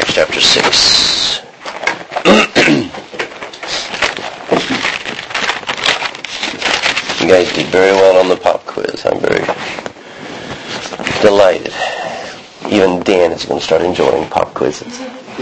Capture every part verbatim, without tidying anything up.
Acts chapter six. You guys did very well on the pop quiz. I'm very delighted. Even Dan is going to start enjoying pop quizzes.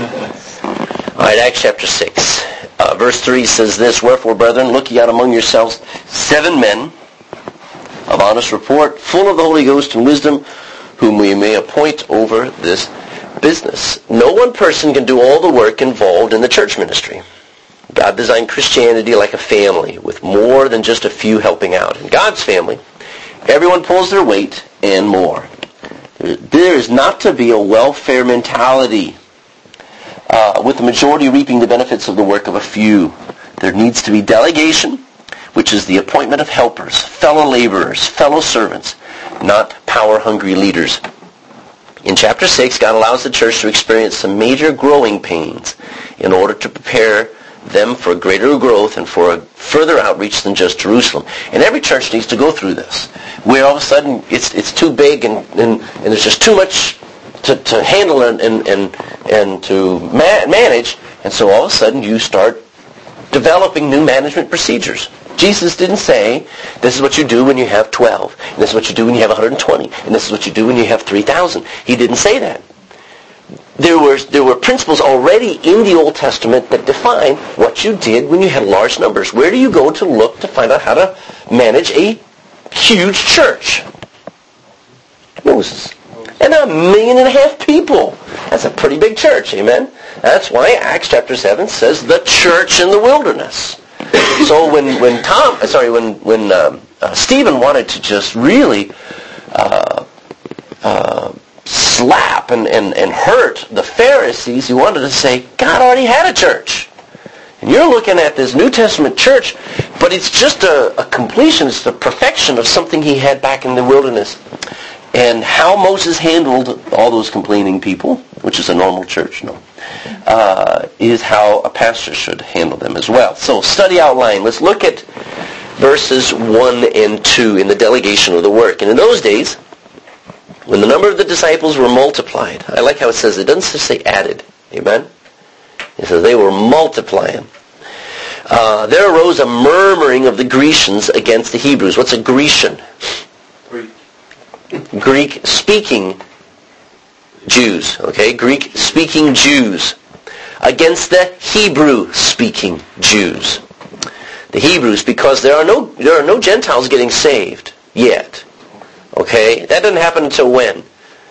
All right, Acts chapter six. Uh, verse three says this, "Wherefore, brethren, look ye out among yourselves seven men of honest report, full of the Holy Ghost and wisdom, whom we may appoint over this business." No one person can do all the work involved in the church ministry. God designed Christianity like a family, with more than just a few helping out. In God's family, everyone pulls their weight and more. There is not to be a welfare mentality, uh, with the majority reaping the benefits of the work of a few. There needs to be delegation, which is the appointment of helpers, fellow laborers, fellow servants, not power-hungry leaders. In chapter six, God allows the church to experience some major growing pains in order to prepare them for greater growth and for a further outreach than just Jerusalem. And every church needs to go through this, where all of a sudden it's it's too big and, and, and there's just too much to, to handle and, and, and, and to ma- manage, and so all of a sudden you start developing new management procedures. Jesus didn't say, this is what you do when you have twelve, and this is what you do when you have one hundred twenty, and this is what you do when you have three thousand. He didn't say that. There were, there were principles already in the Old Testament that define what you did when you had large numbers. Where do you go to look to find out how to manage a huge church? Moses. And a million and a half people. That's a pretty big church, amen? That's why Acts chapter seven says the church in the wilderness. So when when Tom, sorry, when when um, uh, Stephen wanted to just really uh, uh, slap and, and, and hurt the Pharisees, he wanted to say, God already had a church. And you're looking at this New Testament church, but it's just a, a completion, it's the perfection of something he had back in the wilderness. And how Moses handled all those complaining people, which is a normal church, no, uh, is how a pastor should handle them as well. So, study outline. Let's look at verses one and two in the delegation of the work. And in those days, when the number of the disciples were multiplied, I like how it says, it doesn't just say added, amen? It says they were multiplying. Uh, there arose a murmuring of the Grecians against the Hebrews. What's a Grecian? Greek. Greek-speaking Jews, okay? Greek-speaking Jews against the Hebrew-speaking Jews. The Hebrews, because there are no there are no Gentiles getting saved yet. Okay? That doesn't happen until when?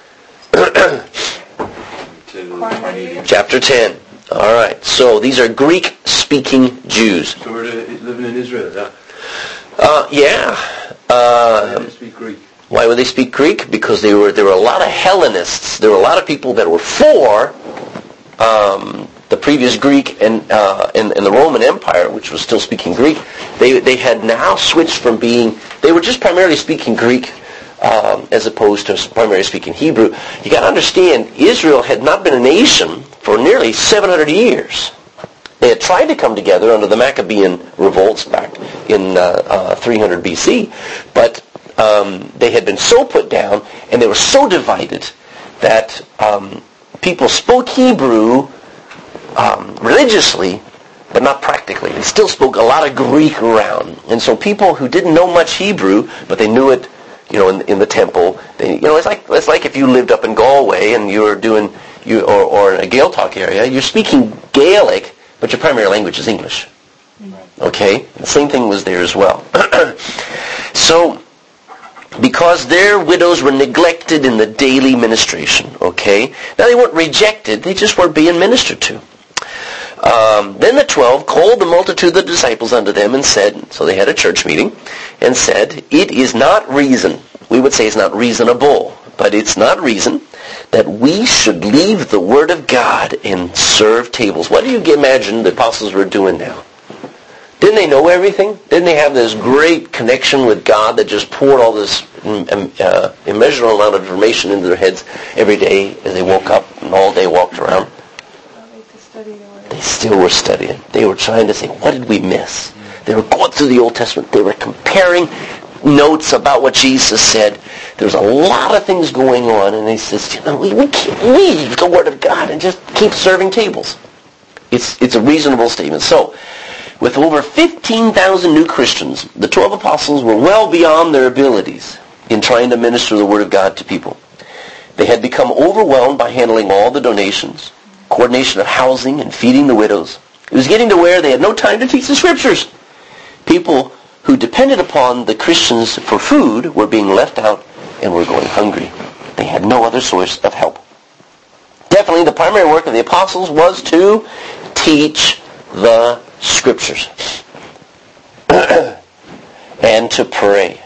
Chapter ten. All right. So these are Greek-speaking Jews. So we're living in Israel, yeah? Uh, yeah. Uh, They didn't speak Greek. Why would they speak Greek? Because they were there were a lot of Hellenists. There were a lot of people that were for um, the previous Greek and uh, in, in the Roman Empire, which was still speaking Greek. They they had now switched from being they were just primarily speaking Greek um, as opposed to primarily speaking Hebrew. You got to understand, Israel had not been a nation for nearly seven hundred years. They had tried to come together under the Maccabean revolts back in uh, uh, three hundred B C, but Um, they had been so put down, and they were so divided that um, people spoke Hebrew um, religiously, but not practically. They still spoke a lot of Greek around, and so people who didn't know much Hebrew, but they knew it, you know, in, in the temple. They, you know, it's like it's like if you lived up in Galway and you were doing you or, or in a Gaeltacht area, you're speaking Gaelic, but your primary language is English. Okay, the same thing was there as well. So, because their widows were neglected in the daily ministration, okay? Now, they weren't rejected, they just weren't being ministered to. Um, then the twelve called the multitude of the disciples unto them and said, so they had a church meeting, and said, it is not reason, we would say it's not reasonable, but it's not reason, that we should leave the Word of God and serve tables. What do you imagine the apostles were doing now? Didn't they know everything? Didn't they have this great connection with God that just poured all this uh, immeasurable amount of information into their heads every day as they woke up and all day walked around? They still were studying. They were trying to say, what did we miss? They were going through the Old Testament. They were comparing notes about what Jesus said. There's a lot of things going on, and he says, you know, we, we can't leave the Word of God and just keep serving tables. It's it's a reasonable statement. So, with over fifteen thousand new Christians, the twelve apostles were well beyond their abilities in trying to minister the Word of God to people. They had become overwhelmed by handling all the donations, coordination of housing, and feeding the widows. It was getting to where they had no time to teach the Scriptures. People who depended upon the Christians for food were being left out and were going hungry. They had no other source of help. Definitely the primary work of the apostles was to teach the Scriptures and to pray.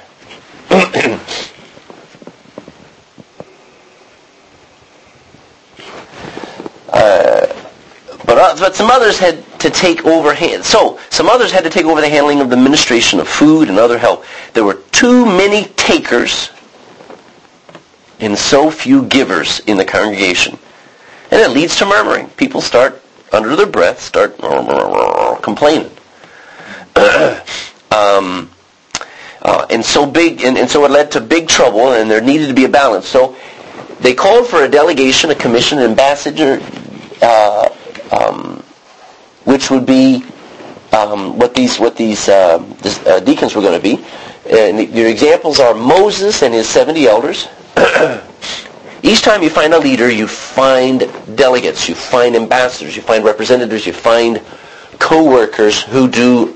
uh, but, uh, but some others had to take over hand. So some others had to take over the handling of the administration of food and other help. There were too many takers and so few givers in the congregation. And it leads to murmuring. People start, under their breath, start complaining. um, uh, and so big, and, and so it led to big trouble, and there needed to be a balance. So they called for a delegation, a commission, an ambassador, uh, um, which would be um, what these what these uh, this, uh, deacons were going to be. And your examples are Moses and his seventy elders. Each time you find a leader, you find delegates, you find ambassadors, you find representatives, you find co-workers who do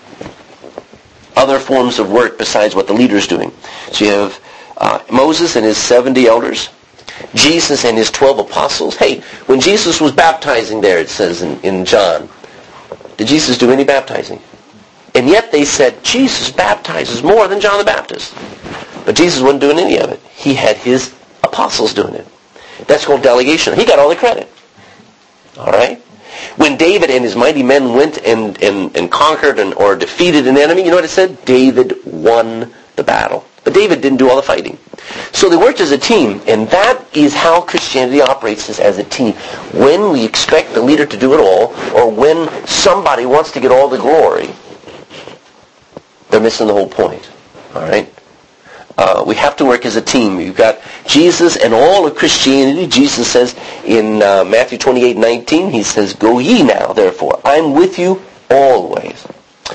other forms of work besides what the leader is doing. So you have uh, Moses and his seventy elders, Jesus and his twelve apostles. Hey, when Jesus was baptizing there, it says in, in John, did Jesus do any baptizing? And yet they said, Jesus baptizes more than John the Baptist. But Jesus wasn't doing any of it. He had his apostles doing it. That's called delegation. He got all the credit. All right? When David and his mighty men went and, and, and conquered and, or defeated an enemy, you know what it said? David won the battle. But David didn't do all the fighting. So they worked as a team, and that is how Christianity operates, is as a team. When we expect the leader to do it all, or when somebody wants to get all the glory, they're missing the whole point. All right? Uh, we have to work as a team. You've got Jesus and all of Christianity. Jesus says in uh, Matthew twenty-eight nineteen, he says, "Go ye now, therefore. I'm with you always."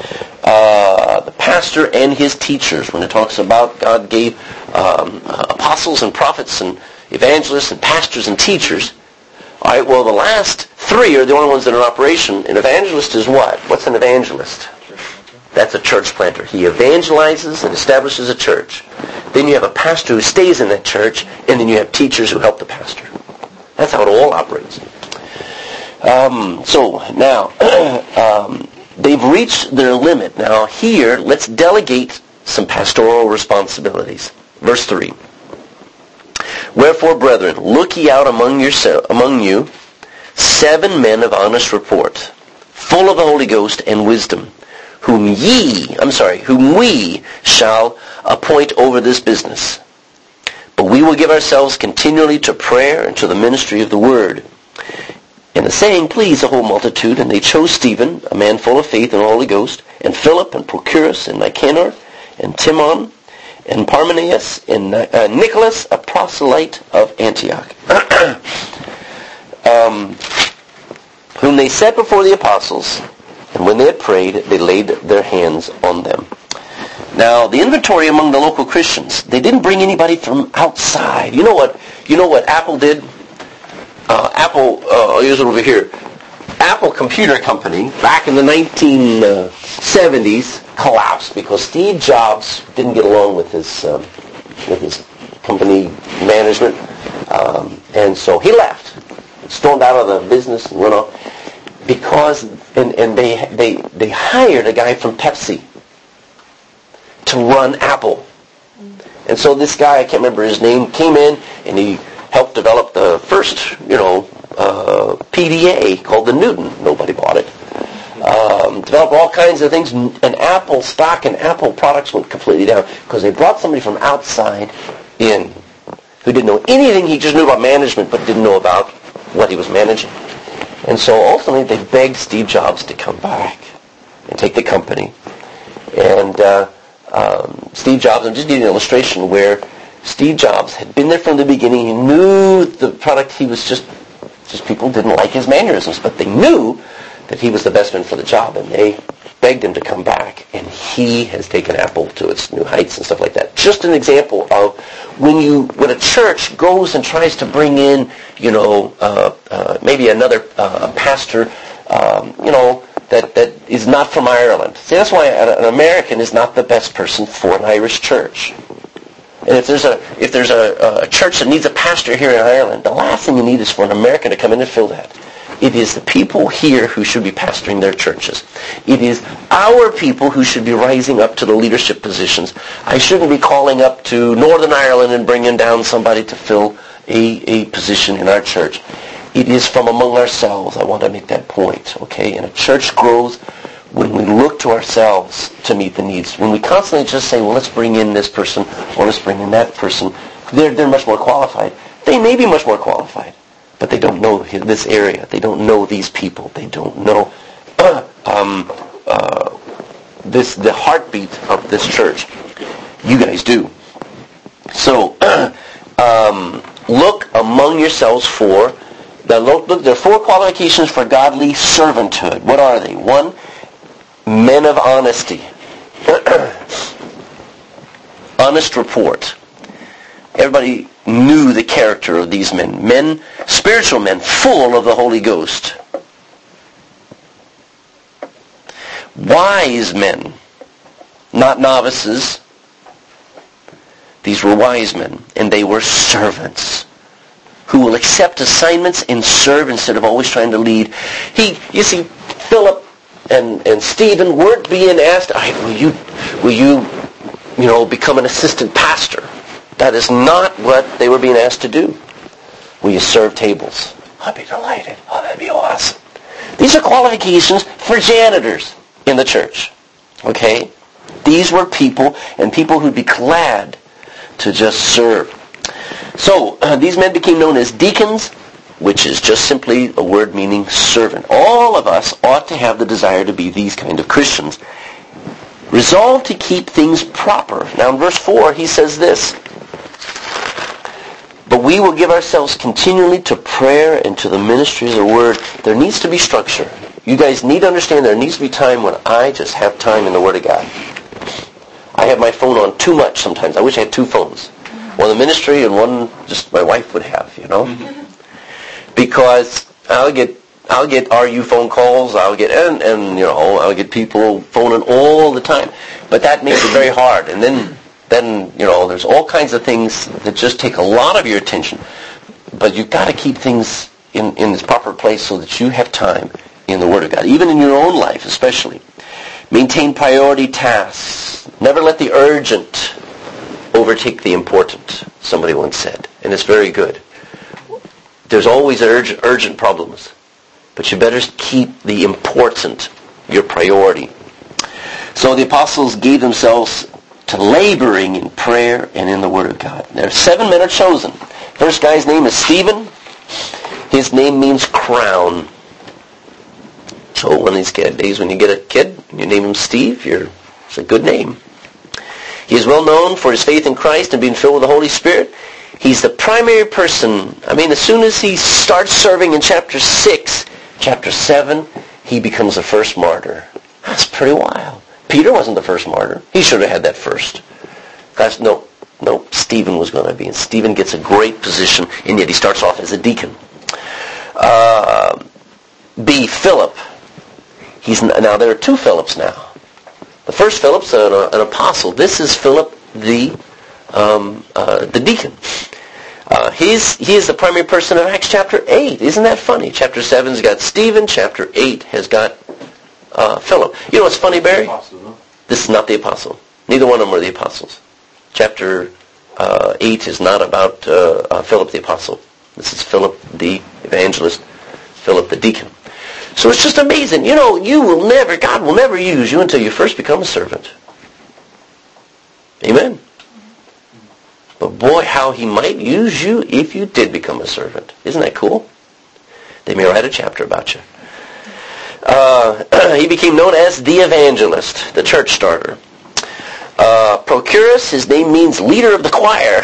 Uh, the pastor and his teachers, when it talks about God gave um, uh, apostles and prophets and evangelists and pastors and teachers. All right, well, the last three are the only ones that are in operation. An evangelist is what? What's an evangelist? That's a church planter. He evangelizes and establishes a church. Then you have a pastor who stays in that church, and then you have teachers who help the pastor. That's how it all operates. Um, so now, um, they've reached their limit. Now here, let's delegate some pastoral responsibilities. Verse three. Wherefore, brethren, look ye out among yourself, among you seven men of honest report, full of the Holy Ghost and wisdom, whom ye, I'm sorry, whom we shall appoint over this business. But we will give ourselves continually to prayer and to the ministry of the word. And the saying pleased the whole multitude, and they chose Stephen, a man full of faith and the Holy Ghost, and Philip, and Prochorus, and Nicanor, and Timon, and Parmenas, and uh, Nicholas, a proselyte of Antioch, um, whom they set before the apostles. And when they had prayed, they laid their hands on them. Now, the inventory among the local Christians, they didn't bring anybody from outside. You know what? You know what Apple did? Uh, Apple, uh, I'll use it over here. Apple Computer Company, back in the nineteen seventies, collapsed because Steve Jobs didn't get along with his um, with his company management, um, and so he left, stormed out of the business and went off. Because and, and they they they hired a guy from Pepsi to run Apple. And so this guy, I can't remember his name, came in and he helped develop the first, you know, uh, P D A called the Newton. Nobody bought it. Um, developed all kinds of things, and Apple stock and Apple products went completely down because they brought somebody from outside in who didn't know anything. He just knew about management but didn't know about what he was managing. And so ultimately they begged Steve Jobs to come back and take the company. And uh, um, Steve Jobs, I'm just giving an illustration where Steve Jobs had been there from the beginning. He knew the product. He was just, just people didn't like his mannerisms, but they knew that he was the best man for the job, and they begged him to come back, and he has taken Apple to its new heights and stuff like that. Just an example of when you, when a church goes and tries to bring in, you know, uh, uh, maybe another uh, pastor, um, you know, that, that is not from Ireland. See, that's why an American is not the best person for an Irish church. And if there's a if there's a, a church that needs a pastor here in Ireland, the last thing you need is for an American to come in and fill that. It is the people here who should be pastoring their churches. It is our people who should be rising up to the leadership positions. I shouldn't be calling up to Northern Ireland and bringing down somebody to fill a, a position in our church. It is from among ourselves. I want to make that point, okay? And a church grows when we look to ourselves to meet the needs. When we constantly just say, well, let's bring in this person or let's bring in that person, they're, they're much more qualified. They may be much more qualified, but they don't know this area. They don't know these people. They don't know uh, um, uh, this the heartbeat of this church. You guys do. So, um, look among yourselves for, the, look, there are four qualifications for godly servanthood. What are they? One, men of honesty. Honest report. Everybody knew the character of these men. Men, spiritual men, full of the Holy Ghost. Wise men, not novices. These were wise men, and they were servants who will accept assignments and serve instead of always trying to lead. He, you see, Philip and, and Stephen weren't being asked, all right, will you, will you, you know, become an assistant pastor? That is not what they were being asked to do. Will you serve tables? I'd be delighted. Oh, that'd be awesome. These are qualifications for janitors in the church. Okay? These were people, and people who'd be glad to just serve. So, uh, these men became known as deacons, which is just simply a word meaning servant. All of us ought to have the desire to be these kind of Christians. Resolved to keep things proper. Now in verse four, he says this, but we will give ourselves continually to prayer and to the ministry of the word. There needs to be structure. You guys need to understand there needs to be time when I just have time in the Word of God. I have my phone on too much sometimes. I wish I had two phones. One the ministry and one just my wife would have, you know. Because I'll get I'll get R U phone calls, I'll get and, and you know, I'll get people phoning all the time. But that makes it very hard. And then then, you know, there's all kinds of things that just take a lot of your attention. But you've got to keep things in, in its proper place so that you have time in the Word of God, even in your own life especially. Maintain priority tasks. Never let the urgent overtake the important, somebody once said. And it's very good. There's always urgent, urgent problems. But you better keep the important your priority. So the apostles gave themselves to laboring in prayer and in the Word of God. There are seven men are chosen. First guy's name is Stephen. His name means crown. So one of these days when you get a kid, you name him Steve, you're, it's a good name. He is well known for his faith in Christ and being filled with the Holy Spirit. He's the primary person. I mean, as soon as he starts serving in chapter six, chapter seven, he becomes the first martyr. That's pretty wild. Peter wasn't the first martyr. He should have had that first. Guys, no, no, Stephen was going to be. And Stephen gets a great position, and yet he starts off as a deacon. Uh, B, Philip. He's now there are two Philips now. The first Philip's an, an apostle. This is Philip the um, uh, the deacon. Uh, he's he is the primary person of Acts chapter eight. Isn't that funny? Chapter seven's got Stephen. Chapter eight has got uh, Philip. You know what's funny, Barry? Apostle, no? This is not the apostle. Neither one of them are the apostles. Chapter uh, eight is not about uh, uh, Philip the apostle. This is Philip the evangelist, Philip the deacon. So it's just amazing. You know, you will never, God will never use you until you first become a servant. Amen? But boy, how he might use you if you did become a servant. Isn't that cool? They may write a chapter about you. Uh, he became known as the evangelist, the church starter. Uh, Procurus, his name means leader of the choir.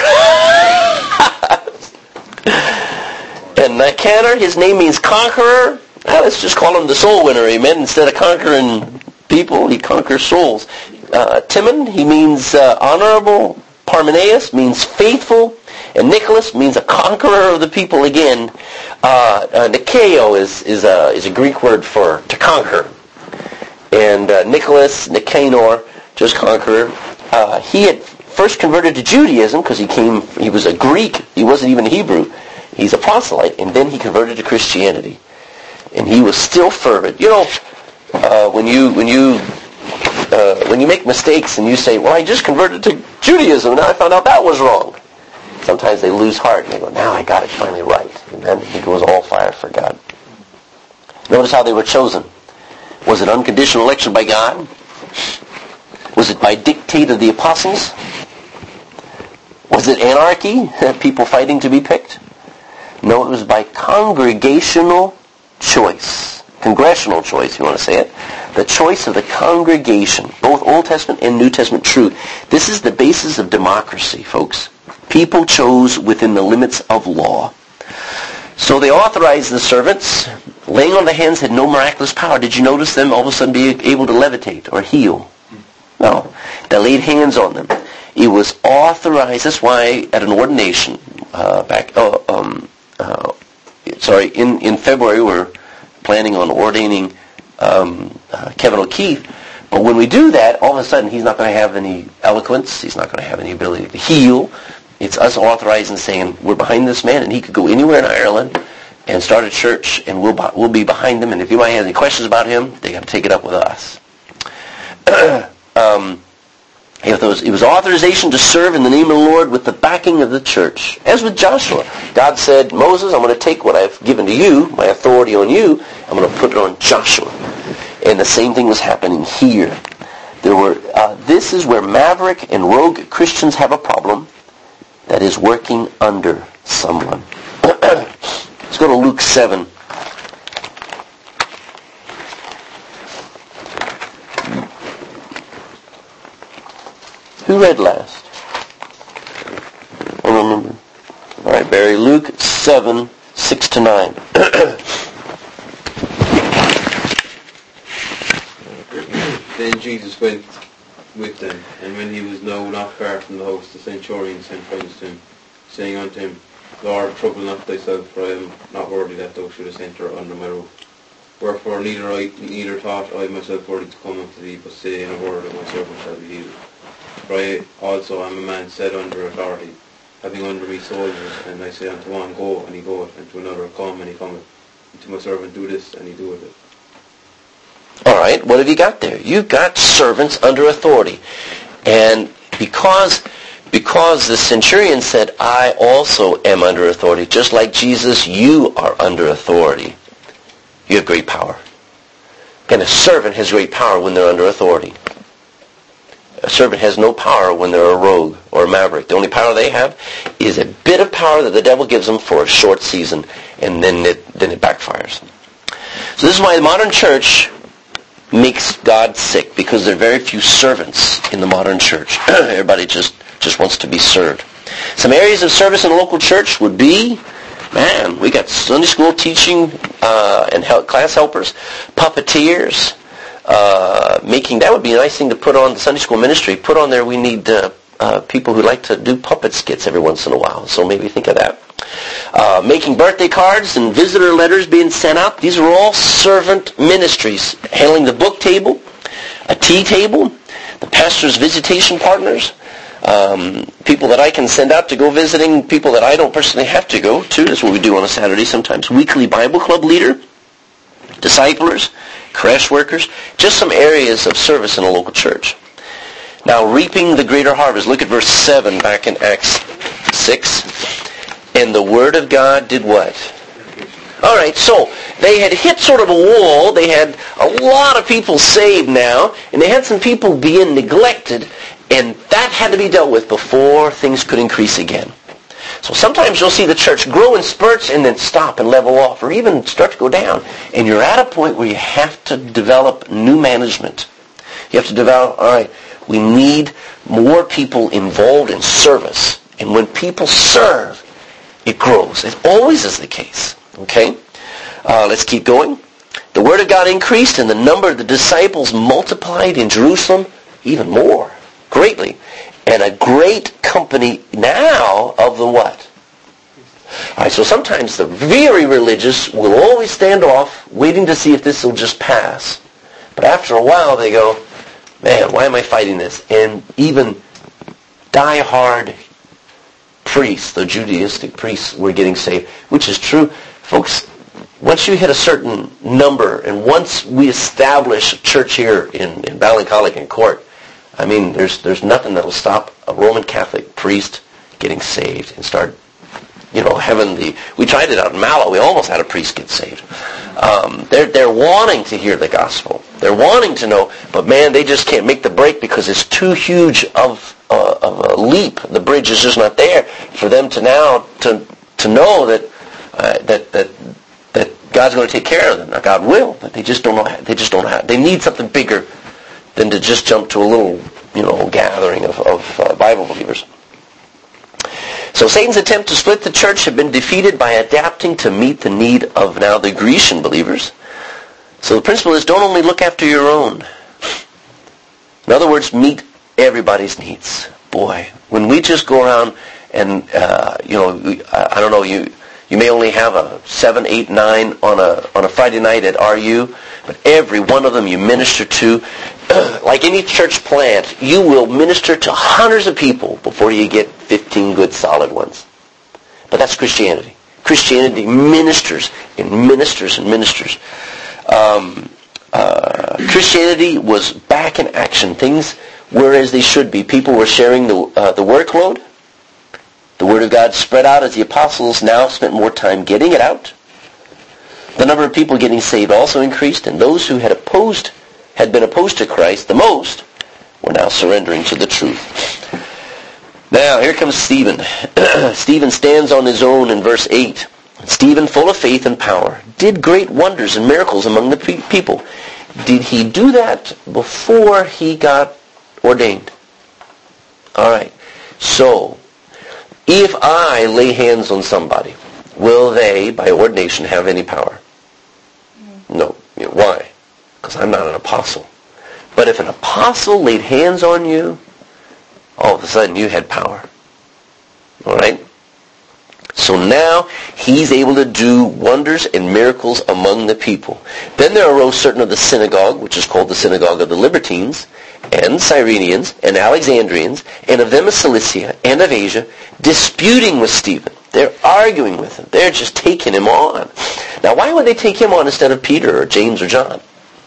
And Nicanor, his name means conqueror. Well, let's just call him the soul winner, amen. Instead of conquering people, he conquers souls. Uh, Timon, he means uh, honorable. Parmenaeus means faithful. And Nicholas means a conqueror of the people again. Uh, uh, Nikeo is, is, a, is a Greek word for to conquer. And uh, Nicholas, Nicanor, just conqueror. Uh, he had first converted to Judaism because he came. He was a Greek. He wasn't even a Hebrew. He's a proselyte, and then he converted to Christianity. And he was still fervent. You know, uh, when you when you uh, when you make mistakes and you say, "Well, I just converted to Judaism, now I found out that was wrong." Sometimes they lose heart and they go, "Now I got it finally right." And then he goes all fire for God. Notice how they were chosen. Was it unconditional election by God? Was it by dictate of the apostles? Was it anarchy? People fighting to be picked? No, it was by congregational choice. Congressional choice, if you want to say it. The choice of the congregation. Both Old Testament and New Testament true. This is the basis of democracy, folks. People chose within the limits of law. So they authorized the servants. Laying on the hands had no miraculous power. Did you notice them all of a sudden be able to levitate or heal? No. They laid hands on them. It was authorized. That's why at an ordination, uh, back, uh, um, uh, sorry, in, in February we're planning on ordaining um, uh, Kevin O'Keefe. But when we do that, all of a sudden he's not going to have any eloquence. He's not going to have any ability to heal. It's us authorizing, saying we're behind this man, and he could go anywhere in Ireland and start a church, and we'll we'll be behind him. And if anybody has any questions about him, they got to take it up with us. um, it was, it was authorization to serve in the name of the Lord with the backing of the church. As with Joshua, God said, "Moses, I'm going to take what I've given to you, my authority on you, I'm going to put it on Joshua." And the same thing was happening here. There were. Uh, this is where maverick and rogue Christians have a problem. That is working under someone. Let's go to Luke seven. Who read last? I don't remember. All right, Barry. Luke seven, six to nine. Then Jesus went with them, and when he was now not far from the house, the centurion sent friends to him, saying unto him, Lord, trouble not thyself, for I am not worthy that thou shouldest enter under my roof. Wherefore neither I neither thought I myself worthy to come unto thee, but say in a word, and my servant shall be healed. For I also am a man set under authority, having under me soldiers, and I say unto one, Go, and he goeth, and to another, Come, and he cometh, and to my servant, Do this, and he doeth it. All right, what have you got there? You've got servants under authority. And because because the centurion said, I also am under authority, just like Jesus, you are under authority. You have great power. And a servant has great power when they're under authority. A servant has no power when they're a rogue or a maverick. The only power they have is a bit of power that the devil gives them for a short season, and then it, then it backfires. So this is why the modern church makes God sick, because there are very few servants in the modern church. Everybody just, just wants to be served. Some areas of service in a local church would be, man, we got Sunday school teaching uh, and help, class helpers, puppeteers, uh, making, that would be a nice thing to put on the Sunday school ministry. Put on there, we need uh, uh, people who like to do puppet skits every once in a while, so maybe think of that. Uh, making birthday cards and visitor letters being sent out. These are all servant ministries. Handling the book table, a tea table, the pastor's visitation partners, um, people that I can send out to go visiting, people that I don't personally have to go to. That's what we do on a Saturday sometimes. Weekly Bible club leader, disciplers, crash workers. Just some areas of service in a local church. Now, reaping the greater harvest. Look at verse seven back in Acts six. And the Word of God did what? All right, so they had hit sort of a wall. They had a lot of people saved now, and they had some people being neglected, and that had to be dealt with before things could increase again. So sometimes you'll see the church grow in spurts and then stop and level off, or even start to go down. And you're at a point where you have to develop new management. You have to develop, all right, We need more people involved in service. And when people serve, it grows. It always is the case. Okay? Uh, let's keep going. The Word of God increased, and the number of the disciples multiplied in Jerusalem even more, greatly. And a great company now of the what? All right, so sometimes the very religious will always stand off, waiting to see if this will just pass. But after a while, they go, man, why am I fighting this? And even die-hard priests, the Judaistic priests, were getting saved, which is true. Folks, once you hit a certain number, and once we establish a church here in, in Ballincollig and Court, I mean, there's there's nothing that'll stop a Roman Catholic priest getting saved and start, you know, having the... We tried it out in Mallow. We almost had a priest get saved. Um, they're they're wanting to hear the gospel. They're wanting to know, but man, they just can't make the break because it's too huge of, uh, of a leap. The bridge is just not there for them to now to to know that uh, that that that God's going to take care of them. Now, God will, but they just don't know. How, they just don't know. How. They need something bigger than to just jump to a little, you know, gathering of, of uh, Bible believers. So Satan's attempt to split the church had been defeated by adapting to meet the need of now the Grecian believers. So the principle is, don't only look after your own. In other words, meet everybody's needs. Boy, when we just go around and, uh, you know, I, I don't know, you you may only have a seven, eight, nine on a on a Friday night at R U, but every one of them you minister to. Like any church plant, you will minister to hundreds of people before you get fifteen good solid ones. But that's Christianity. Christianity ministers and ministers and ministers. Um, uh, Christianity was back in action. Things were as they should be. People were sharing the uh, the workload. The Word of God spread out as the apostles now spent more time getting it out. The number of people getting saved also increased, and those who had opposed had been opposed to Christ the most were now surrendering to the truth. Now, here comes Stephen. Stephen stands on his own in verse eight. Stephen, full of faith and power, did great wonders and miracles among the pe- people. Did he do that before he got ordained? All right. So, if I lay hands on somebody, will they, by ordination, have any power? No. You know, why? Because I'm not an apostle. But if an apostle laid hands on you, all of a sudden you had power. All right? So now he's able to do wonders and miracles among the people. Then there arose certain of the synagogue, which is called the synagogue of the Libertines, and Cyrenians, and Alexandrians, and of them of Cilicia, and of Asia, disputing with Stephen. They're arguing with him. They're just taking him on. Now, why would they take him on instead of Peter or James or John?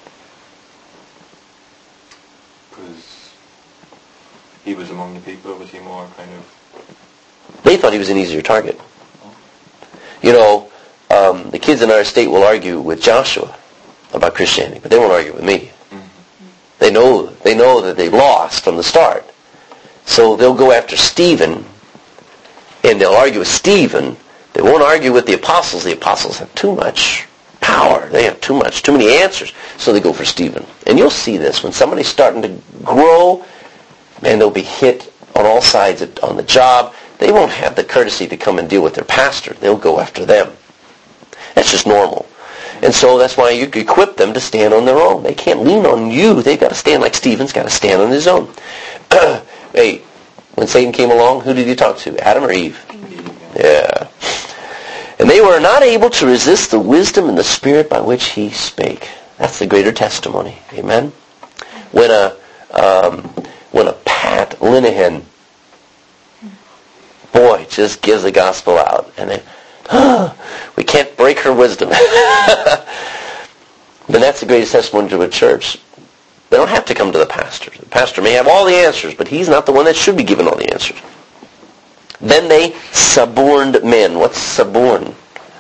Because he was among the people. Was he more kind of... They thought he was an easier target. You know, um, the kids in our state will argue with Joshua about Christianity, but they won't argue with me. Mm-hmm. They know they know that they've lost from the start. So they'll go after Stephen, and they'll argue with Stephen. They won't argue with the apostles. The apostles have too much power. They have too much, too many answers. So they go for Stephen. And you'll see this. When somebody's starting to grow, man, they'll be hit on all sides on the job. They won't have the courtesy to come and deal with their pastor. They'll go after them. That's just normal. And so that's why you equip them to stand on their own. They can't lean on you. They've got to stand like Stephen's got to stand on his own. Hey, when Satan came along, who did he talk to? Adam or Eve? Yeah. And they were not able to resist the wisdom and the spirit by which he spake. That's the greater testimony. Amen? When a, um, when a Pat Linehan, boy, just gives the gospel out. And they, oh, we can't break her wisdom. Then that's the greatest testimony to a church. They don't have to come to the pastor. The pastor may have all the answers, but he's not the one that should be given all the answers. Then they suborned men. What's suborn?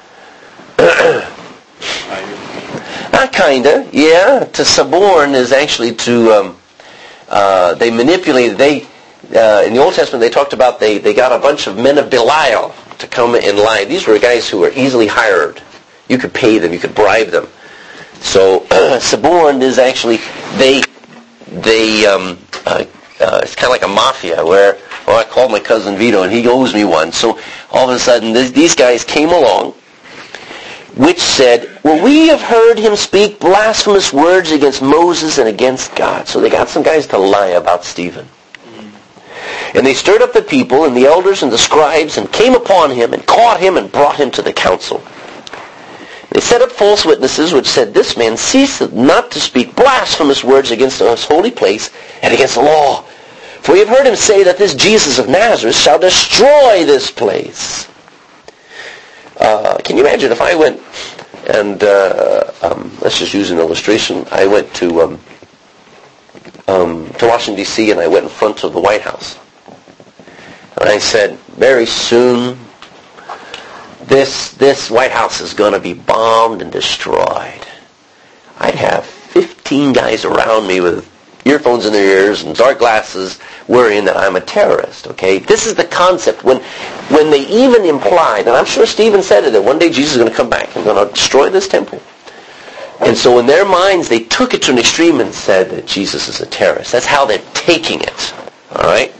Not kinda, yeah. To suborn is actually to, um, uh, they manipulated, they, uh, in the Old Testament they talked about they, they got a bunch of men of Belial to come and lie. These were guys who were easily hired. You could pay them, you could bribe them. So, uh, suborned is actually, they, they, um, uh, uh, it's kind of like a mafia where, well, I called my cousin Vito and he owes me one. So all of a sudden, this, these guys came along, which said, well, we have heard him speak blasphemous words against Moses and against God. So they got some guys to lie about Stephen. And they stirred up the people and the elders and the scribes and came upon him and caught him and brought him to the council. They set up false witnesses which said, this man ceaseth not to speak blasphemous words against this holy place and against the law. For we have heard him say that this Jesus of Nazareth shall destroy this place. Uh, can you imagine if I went and, uh, um, let's just use an illustration. I went to um, um, to Washington, D C, and I went in front of the White House. And I said, very soon, this this White House is going to be bombed and destroyed. I'd have fifteen guys around me with earphones in their ears and dark glasses worrying that I'm a terrorist, okay? This is the concept. When when they even implied, and I'm sure Stephen said it, that one day Jesus is going to come back and going to destroy this temple. And so in their minds, they took it to an extreme and said that Jesus is a terrorist. That's how they're taking it, all right?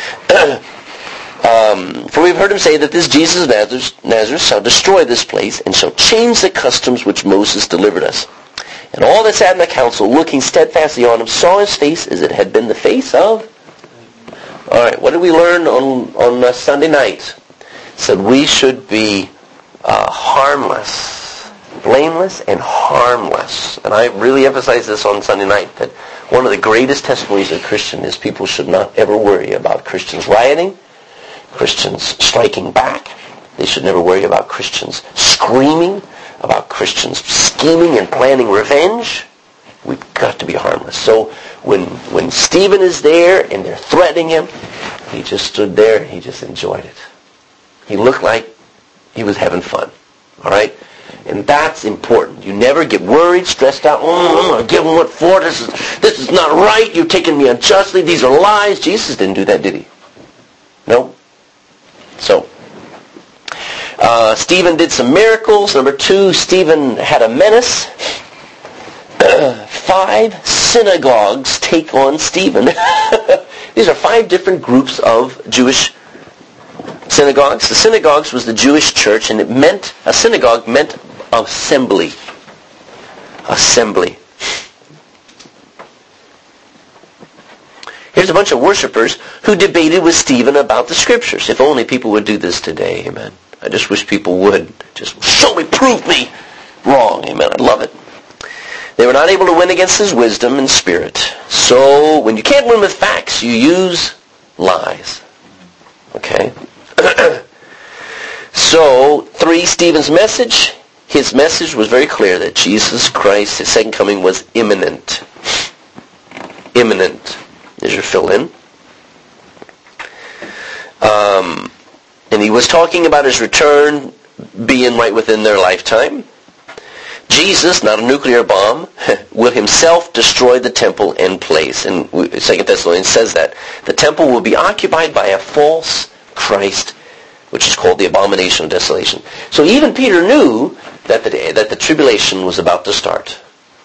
Um, for we've heard him say that this Jesus of Nazareth, Nazareth shall destroy this place and shall change the customs which Moses delivered us. And all that sat in the council, looking steadfastly on him, saw his face as it had been the face of... All right, what did we learn on, on uh, Sunday night? It said we should be uh, harmless, blameless and harmless. And I really emphasized this on Sunday night, that one of the greatest testimonies of a Christian is people should not ever worry about Christians rioting, Christians striking back. They should never worry about Christians screaming, about Christians scheming and planning revenge. We've got to be harmless. So when when Stephen is there and they're threatening him, he just stood there and he just enjoyed it. He looked like he was having fun. All right? And that's important. You never get worried, stressed out. Oh, I'm going to give him what for. This is, this is not right. You're taking me unjustly. These are lies. Jesus didn't do that, did he? No. So, uh, Stephen did some miracles. Number two, Stephen had a menace. Five synagogues take on Stephen. These are five different groups of Jewish synagogues. The synagogues was the Jewish church, and it meant, a synagogue meant assembly. Assembly. Here's a bunch of worshipers who debated with Stephen about the Scriptures. If only people would do this today, amen. I just wish people would. Just show me, prove me wrong, amen. I'd love it. They were not able to win against his wisdom and spirit. So, when you can't win with facts, you use lies. Okay? So, three, Stephen's message. His message was very clear that Jesus Christ, his second coming, was imminent. Imminent. There's your fill-in. Um, and he was talking about his return being right within their lifetime. Jesus, not a nuclear bomb, will himself destroy the temple and place. And Second Thessalonians says that. The temple will be occupied by a false Christ, which is called the abomination of desolation. So even Peter knew that the, that the tribulation was about to start.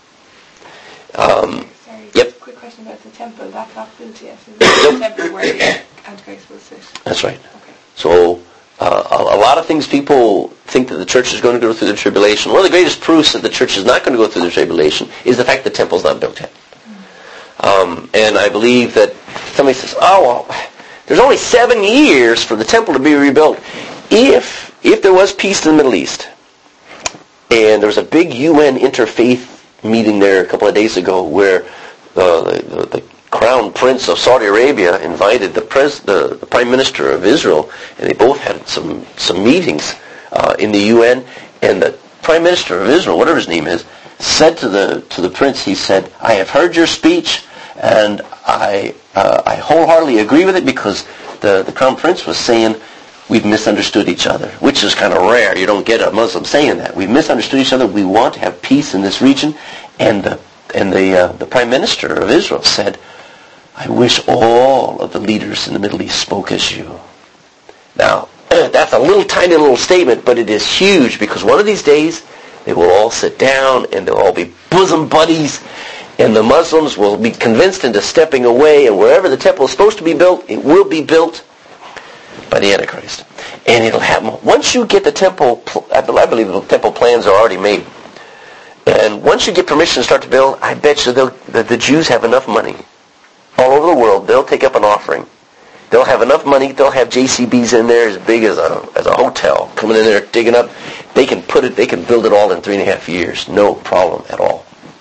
Um, Sorry, yep. Quick question about the temple. That's not built yet. Is the temple where the Antichrist will sit? That's right. Okay. So uh, a, a lot of things people think that the church is going to go through the tribulation. One of the greatest proofs that the church is not going to go through the tribulation is the fact that the temple's not built yet. Um, and I believe that somebody says, oh, well, there's only seven years for the temple to be rebuilt. If if there was peace in the Middle East, and there was a big U N interfaith meeting there a couple of days ago where uh, the, the, the Crown Prince of Saudi Arabia invited the, pres, the, the Prime Minister of Israel, and they both had some, some meetings uh, in the U N, and the Prime Minister of Israel, whatever his name is, said to the to the prince, he said, I have heard your speech, and I uh, I wholeheartedly agree with it, because the, the Crown Prince was saying, we've misunderstood each other, which is kind of rare. You don't get a Muslim saying that. We've misunderstood each other. We want to have peace in this region. And the and the uh, the Prime Minister of Israel said, I wish all of the leaders in the Middle East spoke as you. Now, that's a little tiny little statement, but it is huge, because one of these days they will all sit down and they'll all be bosom buddies, And the Muslims will be convinced into stepping away, and wherever the temple is supposed to be built, it will be built by the Antichrist. And it'll happen. Once you get the temple, I believe the temple plans are already made. And once you get permission to start to build, I bet you that the Jews have enough money. All over the world, they'll take up an offering. They'll have enough money, they'll have J C Bs in there as big as a as a hotel, coming in there, digging up. They can put it, they can build it all in three and a half years. No problem at all.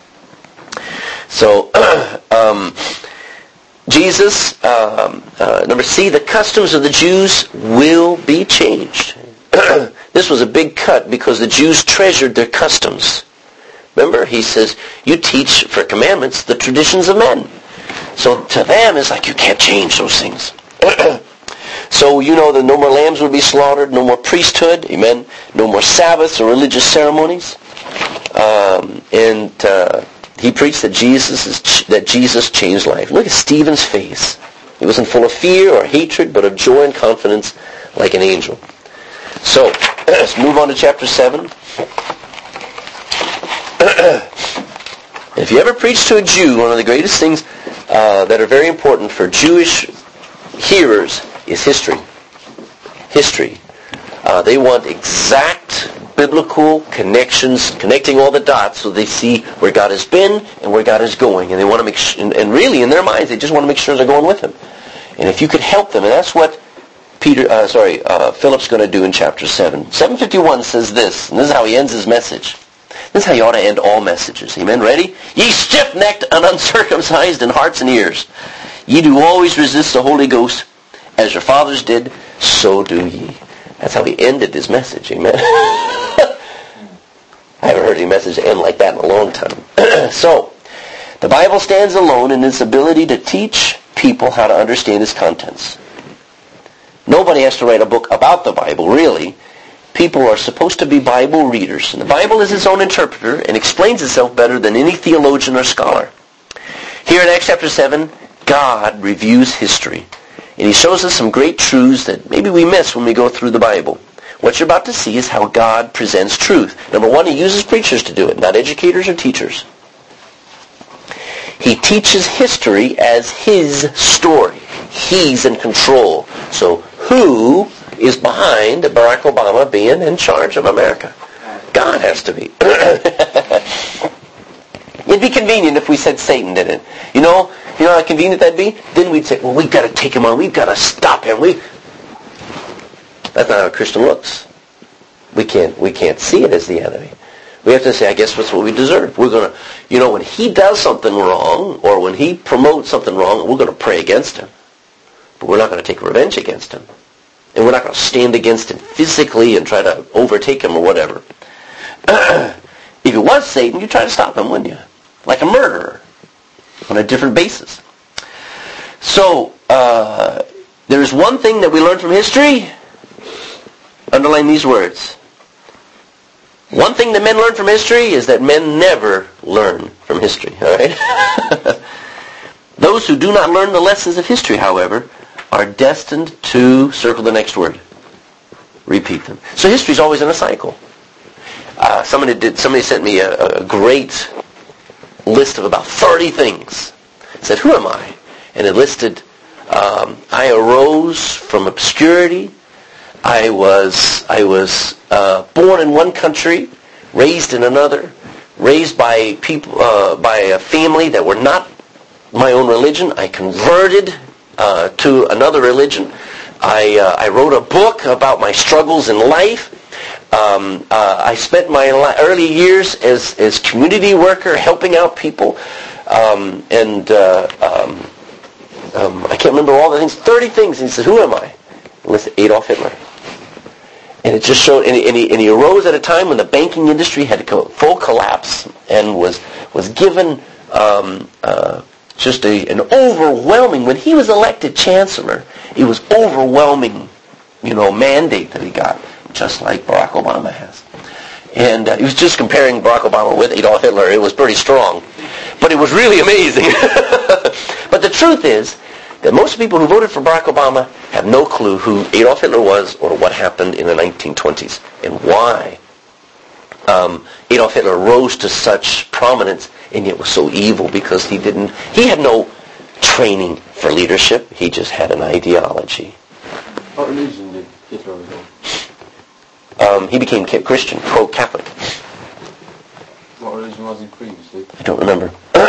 So, um, Jesus, um, uh, number C, the customs of the Jews will be changed. This was a big cut because the Jews treasured their customs. Remember, he says, you teach for commandments the traditions of men. So to them, it's like you can't change those things. So, you know, that no more lambs would be slaughtered, no more priesthood, amen, no more Sabbaths or religious ceremonies. Um, and uh, he preached that Jesus is, that Jesus changed life. Look at Stephen's face. He wasn't full of fear or hatred, but of joy and confidence like an angel. So, let's move on to chapter seven. If you ever preach to a Jew, one of the greatest things uh, that are very important for Jewish hearers is history. History. Uh, they want exact biblical connections, connecting all the dots so they see where God has been and where God is going. And they want to make sure, and, and really in their minds, they just want to make sure they're going with Him. And if you could help them, and that's what Peter, uh, sorry, uh, Philip's going to do in chapter seven. seven fifty-one says this, and this is how he ends his message. This is how you ought to end all messages. Amen? Ready? Ye stiff-necked and uncircumcised in hearts and ears. Ye do always resist the Holy Ghost, as your fathers did, so do ye. That's how he ended his message. Amen? I haven't heard any message end like that in a long time. So, the Bible stands alone in its ability to teach people how to understand its contents. Nobody has to write a book about the Bible, really. People are supposed to be Bible readers. And the Bible is its own interpreter and explains itself better than any theologian or scholar. Here in Acts chapter seven, God reviews history. And he shows us some great truths that maybe we miss when we go through the Bible. What you're about to see is how God presents truth. Number one, he uses preachers to do it, not educators or teachers. He teaches history as his story. He's in control. So who is behind Barack Obama being in charge of America? God has to be. It'd be convenient if we said Satan did it. You know, you know how convenient that'd be? Then we'd say, well, we've got to take him on. We've got to stop him. We. That's not how a Christian looks. We can't. We can't see it as the enemy. We have to say, I guess that's what we deserve. We're gonna, you know, when he does something wrong, or when he promotes something wrong, we're going to pray against him. But we're not going to take revenge against him. And we're not going to stand against him physically and try to overtake him or whatever. If it was Satan, you'd try to stop him, wouldn't you? Like a murderer on a different basis. So, uh, there's one thing that we learn from history. Underline these words. One thing that men learn from history is that men never learn from history. All right? Those who do not learn the lessons of history, however, are destined to, circle the next word, repeat them. So history is always in a cycle. Uh, somebody did. Somebody sent me a, a great list of about thirty things. It said, who am I? And it listed, um, I arose from obscurity. I was I was uh, born in one country, raised in another, raised by people uh, by a family that were not my own religion. I converted uh, to another religion. I uh, I wrote a book about my struggles in life. Um, uh, I spent my early years as as community worker, helping out people, um, and uh, um, um, I can't remember all the things. Thirty things. And he said, "Who am I?" And listed Adolf Hitler. And it just showed, and he, and, he, and he arose at a time when the banking industry had full collapse and was was given um, uh, just a, an overwhelming. When he was elected chancellor, it was overwhelming, you know, mandate that he got, just like Barack Obama has. And uh, he was just comparing Barack Obama with Adolf Hitler. It was pretty strong, but it was really amazing. But the truth is that most people who voted for Barack Obama have no clue who Adolf Hitler was or what happened in the nineteen twenties and why. um, Adolf Hitler rose to such prominence, and yet was so evil because he didn't, he had no training for leadership. He just had an ideology. What religion did Hitler go? Um, he became Christian, pro-Catholic. What religion was he previously? I don't remember.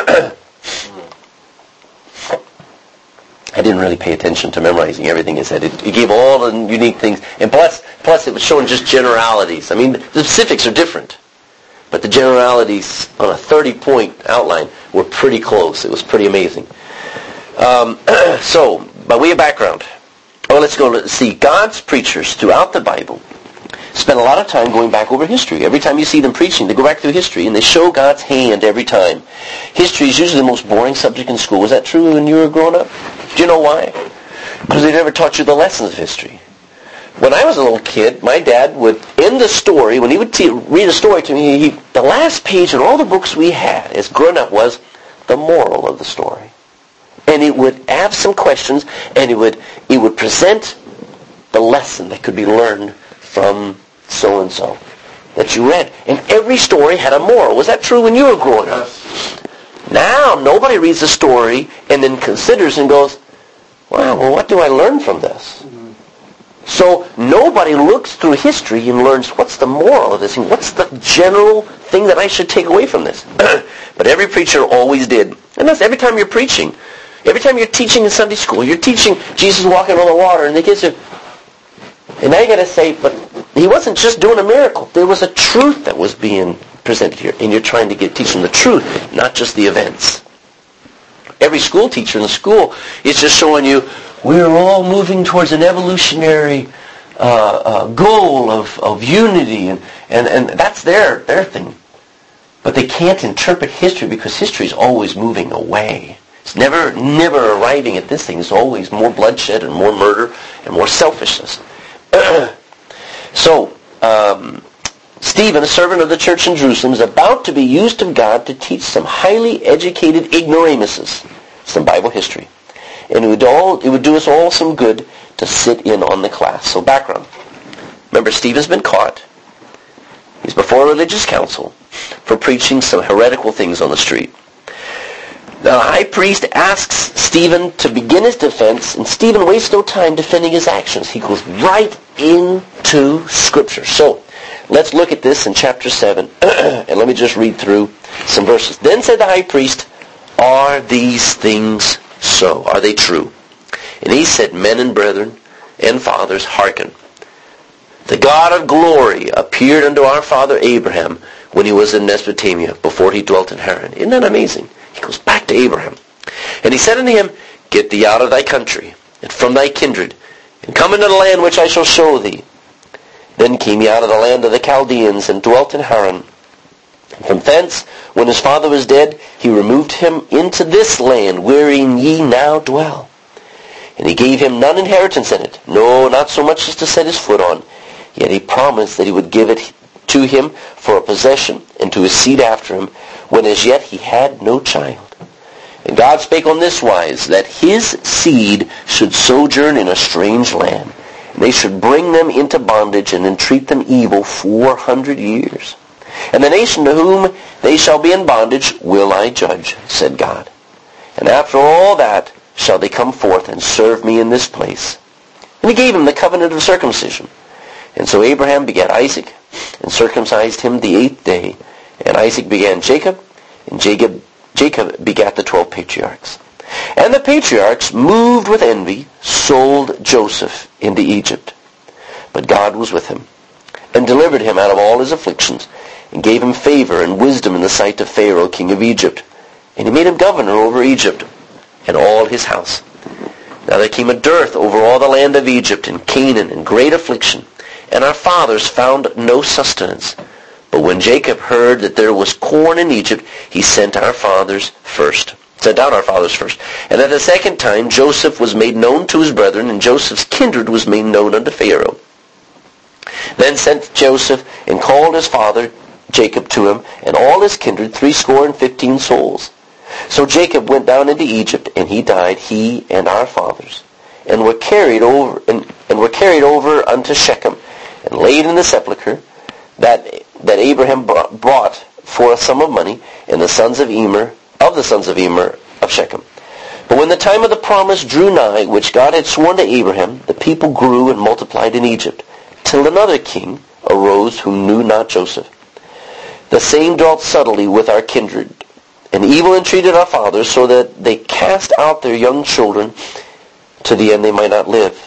I didn't really pay attention to memorizing everything it said. It, it gave all the unique things. And plus, plus it was showing just generalities. I mean, the specifics are different. But the generalities on a thirty-point outline were pretty close. It was pretty amazing. Um, so, by way of background, well, let's go to see God's preachers throughout the Bible spend a lot of time going back over history. Every time you see them preaching, they go back through history, and they show God's hand every time. History is usually the most boring subject in school. Was that true when you were growing up? Do you know why? Because they never taught you the lessons of history. When I was a little kid, my dad would end the story, when he would te- read a story to me, he, the last page in all the books we had as growing up was the moral of the story. And it would have some questions, and it would, it would present the lesson that could be learned from so-and-so that you read. And every story had a moral. Was that true when you were growing up? Now, nobody reads a story and then considers and goes, wow, well, what do I learn from this? Mm-hmm. So nobody looks through history and learns, what's the moral of this? And what's the general thing that I should take away from this? But every preacher always did. And that's every time you're preaching. Every time you're teaching in Sunday school, you're teaching Jesus walking on the water, and the kids are... And now you got to say, but he wasn't just doing a miracle. There was a truth that was being presented here, and you're trying to get teach them the truth, not just the events. Every school teacher in the school is just showing you we're all moving towards an evolutionary uh, uh, goal of, of unity, and, and, and that's their their thing. But they can't interpret history because history is always moving away. It's never never arriving at this thing. It's always more bloodshed and more murder and more selfishness. So, um, Stephen, a servant of the church in Jerusalem, is about to be used of God to teach some highly educated ignoramuses, some Bible history. And it would, all, it would do us all some good to sit in on the class. So background. Remember, Stephen's been caught. He's before a religious council for preaching some heretical things on the street. The high priest asks Stephen to begin his defense, and Stephen wastes no time defending his actions. He goes right into Scripture. So, let's look at this in chapter seven, and let me just read through some verses. Then said the high priest, are these things so? Are they true? And he said, men and brethren and fathers, hearken. The God of glory appeared unto our father Abraham when he was in Mesopotamia, before he dwelt in Haran. Isn't that amazing? He goes back to Abraham. And he said unto him, get thee out of thy country, and from thy kindred, and come into the land which I shall show thee. Then came he out of the land of the Chaldeans, and dwelt in Haran. And from thence, when his father was dead, he removed him into this land, wherein ye now dwell. And he gave him none inheritance in it, no, not so much as to set his foot on. Yet he promised that he would give it to him for a possession, and to his seed after him, when as yet he had no child. And God spake on this wise, that his seed should sojourn in a strange land, and they should bring them into bondage, and entreat them evil four hundred years. And the nation to whom they shall be in bondage will I judge, said God. And after all that shall they come forth and serve me in this place. And he gave him the covenant of circumcision. And so Abraham begat Isaac, and circumcised him the eighth day. And Isaac begat Jacob, and Jacob, Jacob begat the twelve patriarchs. And the patriarchs, moved with envy, sold Joseph into Egypt. But God was with him, and delivered him out of all his afflictions, and gave him favor and wisdom in the sight of Pharaoh, king of Egypt. And he made him governor over Egypt, and all his house. Now there came a dearth over all the land of Egypt, and Canaan, and great affliction. And our fathers found no sustenance. But when Jacob heard that there was corn in Egypt, he sent our fathers first. Sent out our fathers first. And at the second time Joseph was made known to his brethren, and Joseph's kindred was made known unto Pharaoh. Then sent Joseph, and called his father Jacob to him, and all his kindred, threescore and fifteen souls. So Jacob went down into Egypt, and he died, he and our fathers, and were carried over and, and were carried over unto Shechem, and laid in the sepulchre that that Abraham brought for a sum of money, and the sons of Emer, of the sons of Emer of Shechem. But when the time of the promise drew nigh, which God had sworn to Abraham, the people grew and multiplied in Egypt, till another king arose who knew not Joseph. The same dwelt subtly with our kindred, and evil entreated our fathers, so that they cast out their young children, to the end they might not live.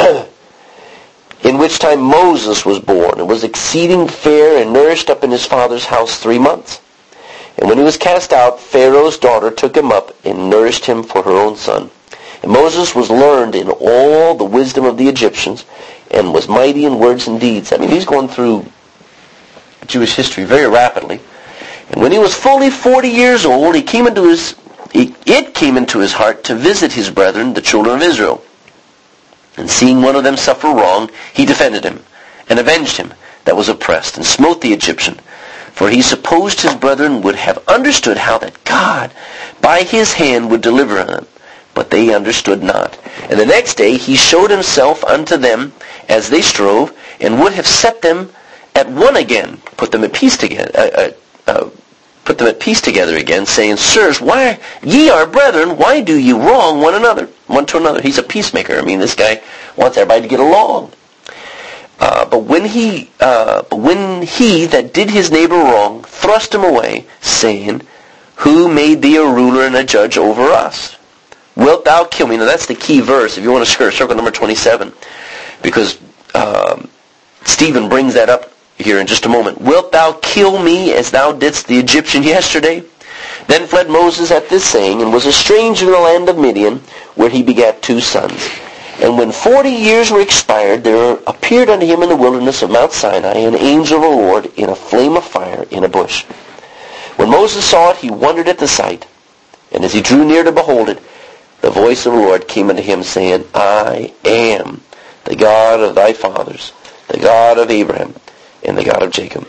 In which time Moses was born, and was exceeding fair, and nourished up in his father's house three months. And when he was cast out, Pharaoh's daughter took him up, and nourished him for her own son. And Moses was learned in all the wisdom of the Egyptians, and was mighty in words and deeds. I mean, he's going through Jewish history very rapidly. And when he was fully forty years old, he came into his, he, it came into his heart to visit his brethren, the children of Israel. And seeing one of them suffer wrong, he defended him, and avenged him that was oppressed, and smote the Egyptian. For he supposed his brethren would have understood how that God by his hand would deliver them. But they understood not. And the next day he showed himself unto them as they strove, and would have set them at one again, put them at peace together, uh, uh, uh, put them at peace together again, saying, Sirs, why ye are brethren? Why do ye wrong one another, one to another? He's a peacemaker. I mean, this guy wants everybody to get along. Uh, but when he, uh, but when he that did his neighbor wrong thrust him away, saying, Who made thee a ruler and a judge over us? Wilt thou kill me? Now that's the key verse. If you want to circle, circle number twenty-seven, because um, Stephen brings that up here in just a moment. Wilt thou kill me as thou didst the Egyptian yesterday? Then fled Moses at this saying, and was a stranger in the land of Midian, where he begat two sons. And when forty years were expired, there appeared unto him in the wilderness of Mount Sinai an angel of the Lord in a flame of fire in a bush. When Moses saw it, he wondered at the sight. And as he drew near to behold it, the voice of the Lord came unto him, saying, I am the God of thy fathers, the God of Abraham, and the God of Jacob.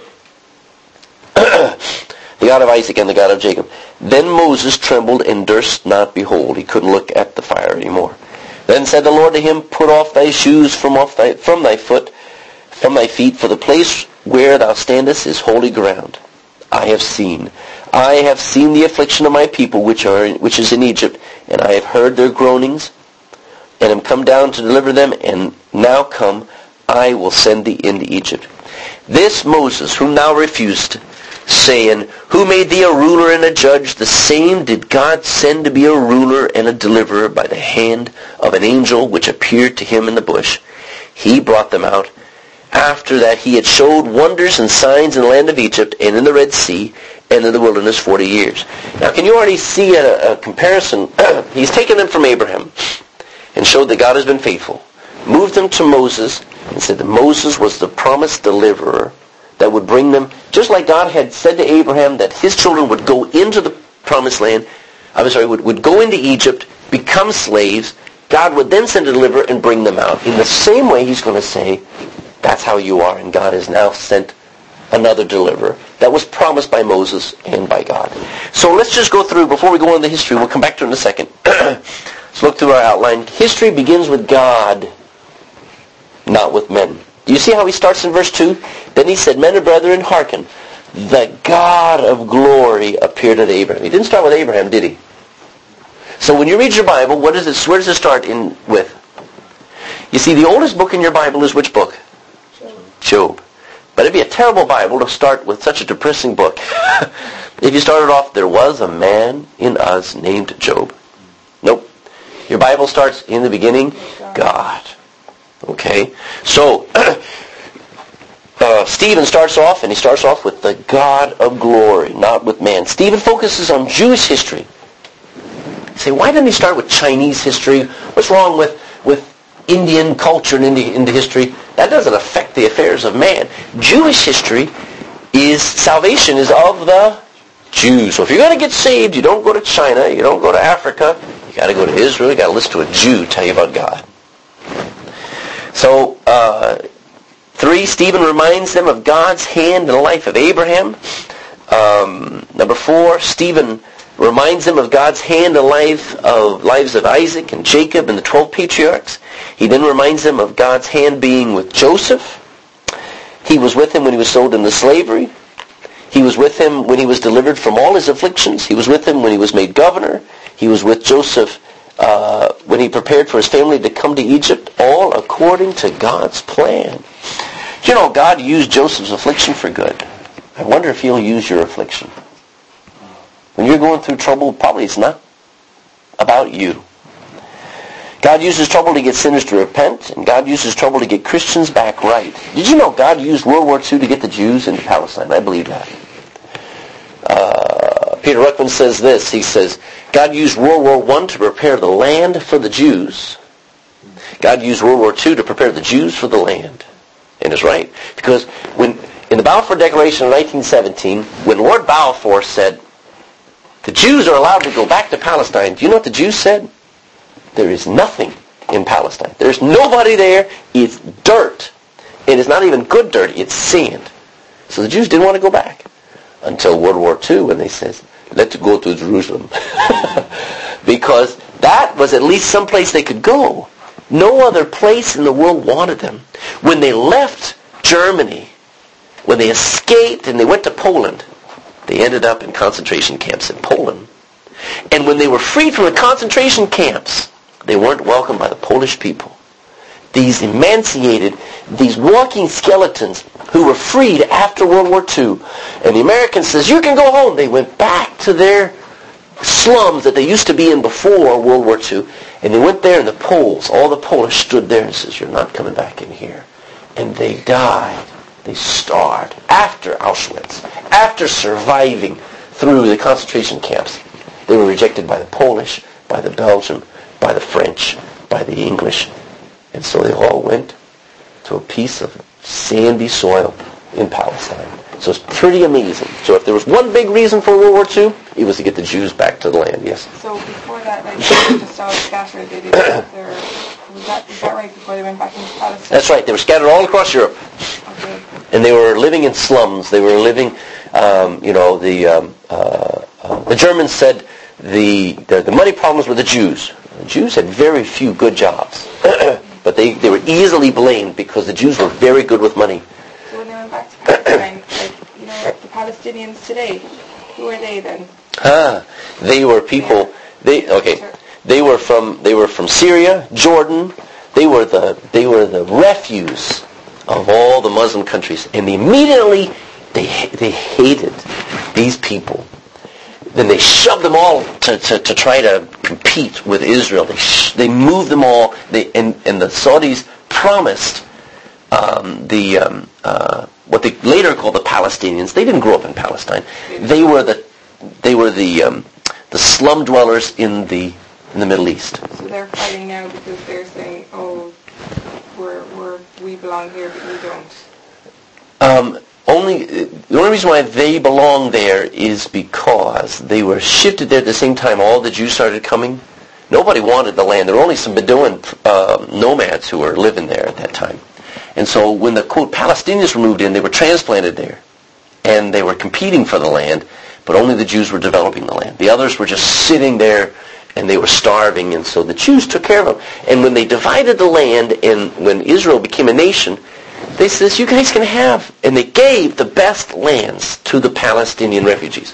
The God of Isaac and the God of Jacob. Then Moses trembled and durst not behold. He couldn't look at the fire anymore. Then said the Lord to him, Put off thy shoes from off thy from thy foot, from thy feet, for the place where thou standest is holy ground. I have seen, I have seen the affliction of my people which are in, which is in Egypt, and I have heard their groanings, and am come down to deliver them. And now come, I will send thee into Egypt. This Moses, whom thou refused, saying, Who made thee a ruler and a judge? The same did God send to be a ruler and a deliverer by the hand of an angel which appeared to him in the bush. He brought them out, after that he had showed wonders and signs in the land of Egypt, and in the Red Sea, and in the wilderness forty years. Now, can you already see a, a comparison? He's taken them from Abraham, and showed that God has been faithful. Moved them to Moses, and said that Moses was the promised deliverer that would bring them, just like God had said to Abraham that his children would go into the promised land, I'm sorry, would, would go into Egypt, become slaves. God would then send a deliverer and bring them out. In the same way, he's going to say, that's how you are, and God has now sent another deliverer that was promised by Moses and by God. So let's just go through, before we go on the history, we'll come back to it in a second. Let's look through our outline. History begins with God, not with men. Do you see how he starts in verse two? Then he said, Men and brethren, hearken. The God of glory appeared unto Abraham. He didn't start with Abraham, did he? So when you read your Bible, what does it, where does it start in with? You see, the oldest book in your Bible is which book? Job. Job. But it'd be a terrible Bible to start with such a depressing book. If you started off, there was a man in us named Job. Nope. Your Bible starts in the beginning, God. Okay? So, uh, Stephen starts off, and he starts off with the God of glory, not with man. Stephen focuses on Jewish history. You say, why didn't he start with Chinese history? What's wrong with, with Indian culture and Indian, Indian history? That doesn't affect the affairs of man. Jewish history is, salvation is of the Jews. So if you're going to get saved, you don't go to China, you don't go to Africa, you got to go to Israel, you got to listen to a Jew tell you about God. So, uh, three, Stephen reminds them of God's hand in the life of Abraham. Um, number four, Stephen reminds them of God's hand in the life of lives of Isaac and Jacob and the twelve patriarchs. He then reminds them of God's hand being with Joseph. He was with him when he was sold into slavery. He was with him when he was delivered from all his afflictions. He was with him when he was made governor. He was with Joseph uh, when he prepared for his family to come to Egypt, all according to God's plan. You know, God used Joseph's affliction for good. I wonder if he'll use your affliction. When you're going through trouble, probably it's not about you. God uses trouble to get sinners to repent, and God uses trouble to get Christians back right. Did you know God used World War Two to get the Jews into Palestine? I believe that. Uh, Peter Ruckman says this. He says, God used World War One to prepare the land for the Jews. God used World War Two to prepare the Jews for the land. And it's right. Because when in the Balfour Declaration of nineteen seventeen, when Lord Balfour said, the Jews are allowed to go back to Palestine, do you know what the Jews said? There is nothing in Palestine. There's nobody there. It's dirt. And it's not even good dirt. It's sand. So the Jews didn't want to go back until World War Two when they said, let's go to Jerusalem. Because that was at least some place they could go. No other place in the world wanted them. When they left Germany, when they escaped and they went to Poland, they ended up in concentration camps in Poland. And when they were freed from the concentration camps, they weren't welcomed by the Polish people. These emancipated, these walking skeletons who were freed after World War Two. And the American says, you can go home. They went back to their slums that they used to be in before World War Two. And they went there and the Poles, all the Polish stood there and says, you're not coming back in here. And they died. They starved after Auschwitz, after surviving through the concentration camps. They were rejected by the Polish, by the Belgian, by the French, by the English. And so they all went to a piece of sandy soil in Palestine. So it's pretty amazing. So if there was one big reason for World War Two, it was to get the Jews back to the land, yes. So before that, like, they were just all scattered. They didn't have their... Was that, is that right, before they went back into Palestine? That's right. They were scattered all across Europe. Okay. And they were living in slums. They were living, um, you know, the um, uh, uh, the Germans said the, the the money problems were the Jews. The Jews had very few good jobs. But they, they were easily blamed because the Jews were very good with money. So when they went back to Palestine, like, you know, like the Palestinians today, who are they then? Ah, they were people. They okay. They were from they were from Syria, Jordan. They were the they were the refuse of all the Muslim countries, and they immediately they they hated these people. Then they shoved them all to, to, to try to compete with Israel. They sh- they moved them all. They and, and the Saudis promised um, the um, uh, what they later called the Palestinians. They didn't grow up in Palestine. They were the they were the um, the slum dwellers in the in the Middle East. So they're fighting now because they're saying, oh, we're we're we belong here, but we don't. Um, only the only reason why they belong there is because they were shifted there at the same time all the Jews started coming. Nobody wanted the land. There were only some Bedouin uh, nomads who were living there at that time. And so when the, quote, Palestinians were moved in, they were transplanted there. And they were competing for the land, but only the Jews were developing the land. The others were just sitting there, and they were starving, and so the Jews took care of them. And when they divided the land, and when Israel became a nation, they said, you guys can have. And they gave the best lands to the Palestinian refugees.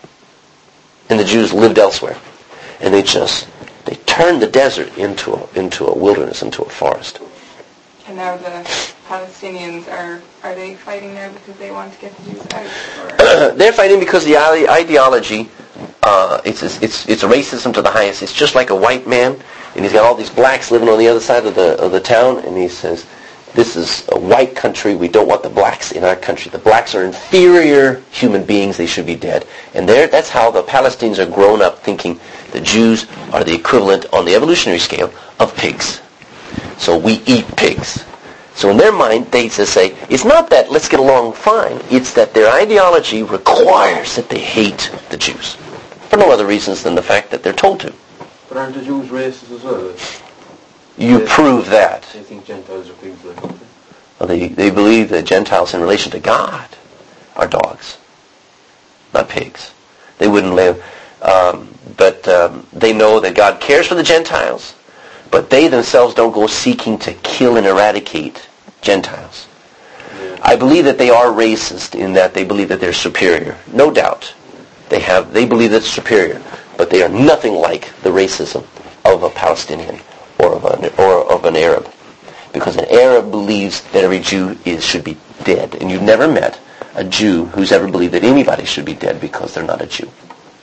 And the Jews lived elsewhere. And they just, they turned the desert into a, into a wilderness, into a forest. And now the Palestinians, are are they fighting now because they want to get the Jews out? Or? They're fighting because the ide- ideology, uh, it's, it's it's a racism to the highest. It's just like a white man, and he's got all these blacks living on the other side of the of the town, and he says, this is a white country, we don't want the blacks in our country. The blacks are inferior human beings, they should be dead. And there, that's how the Palestinians are grown up thinking the Jews are the equivalent on the evolutionary scale of pigs. So we eat pigs. So in their mind, they just say, it's not that let's get along fine, it's that their ideology requires that they hate the Jews. For no other reasons than the fact that they're told to. But aren't the Jews racist as well? You they, prove that. They think Gentiles are pigs, like, don't they? Well, they, they believe that Gentiles in relation to God are dogs, not pigs. They wouldn't live. Um, but um, they know that God cares for the Gentiles, but they themselves don't go seeking to kill and eradicate Gentiles. Yeah. I believe that they are racist in that they believe that they're superior. No doubt. They have. They believe that's superior. But they are nothing like the racism of a Palestinian or of an, or of an Arab. Because an Arab believes that every Jew is should be dead. And you've never met a Jew who's ever believed that anybody should be dead because they're not a Jew.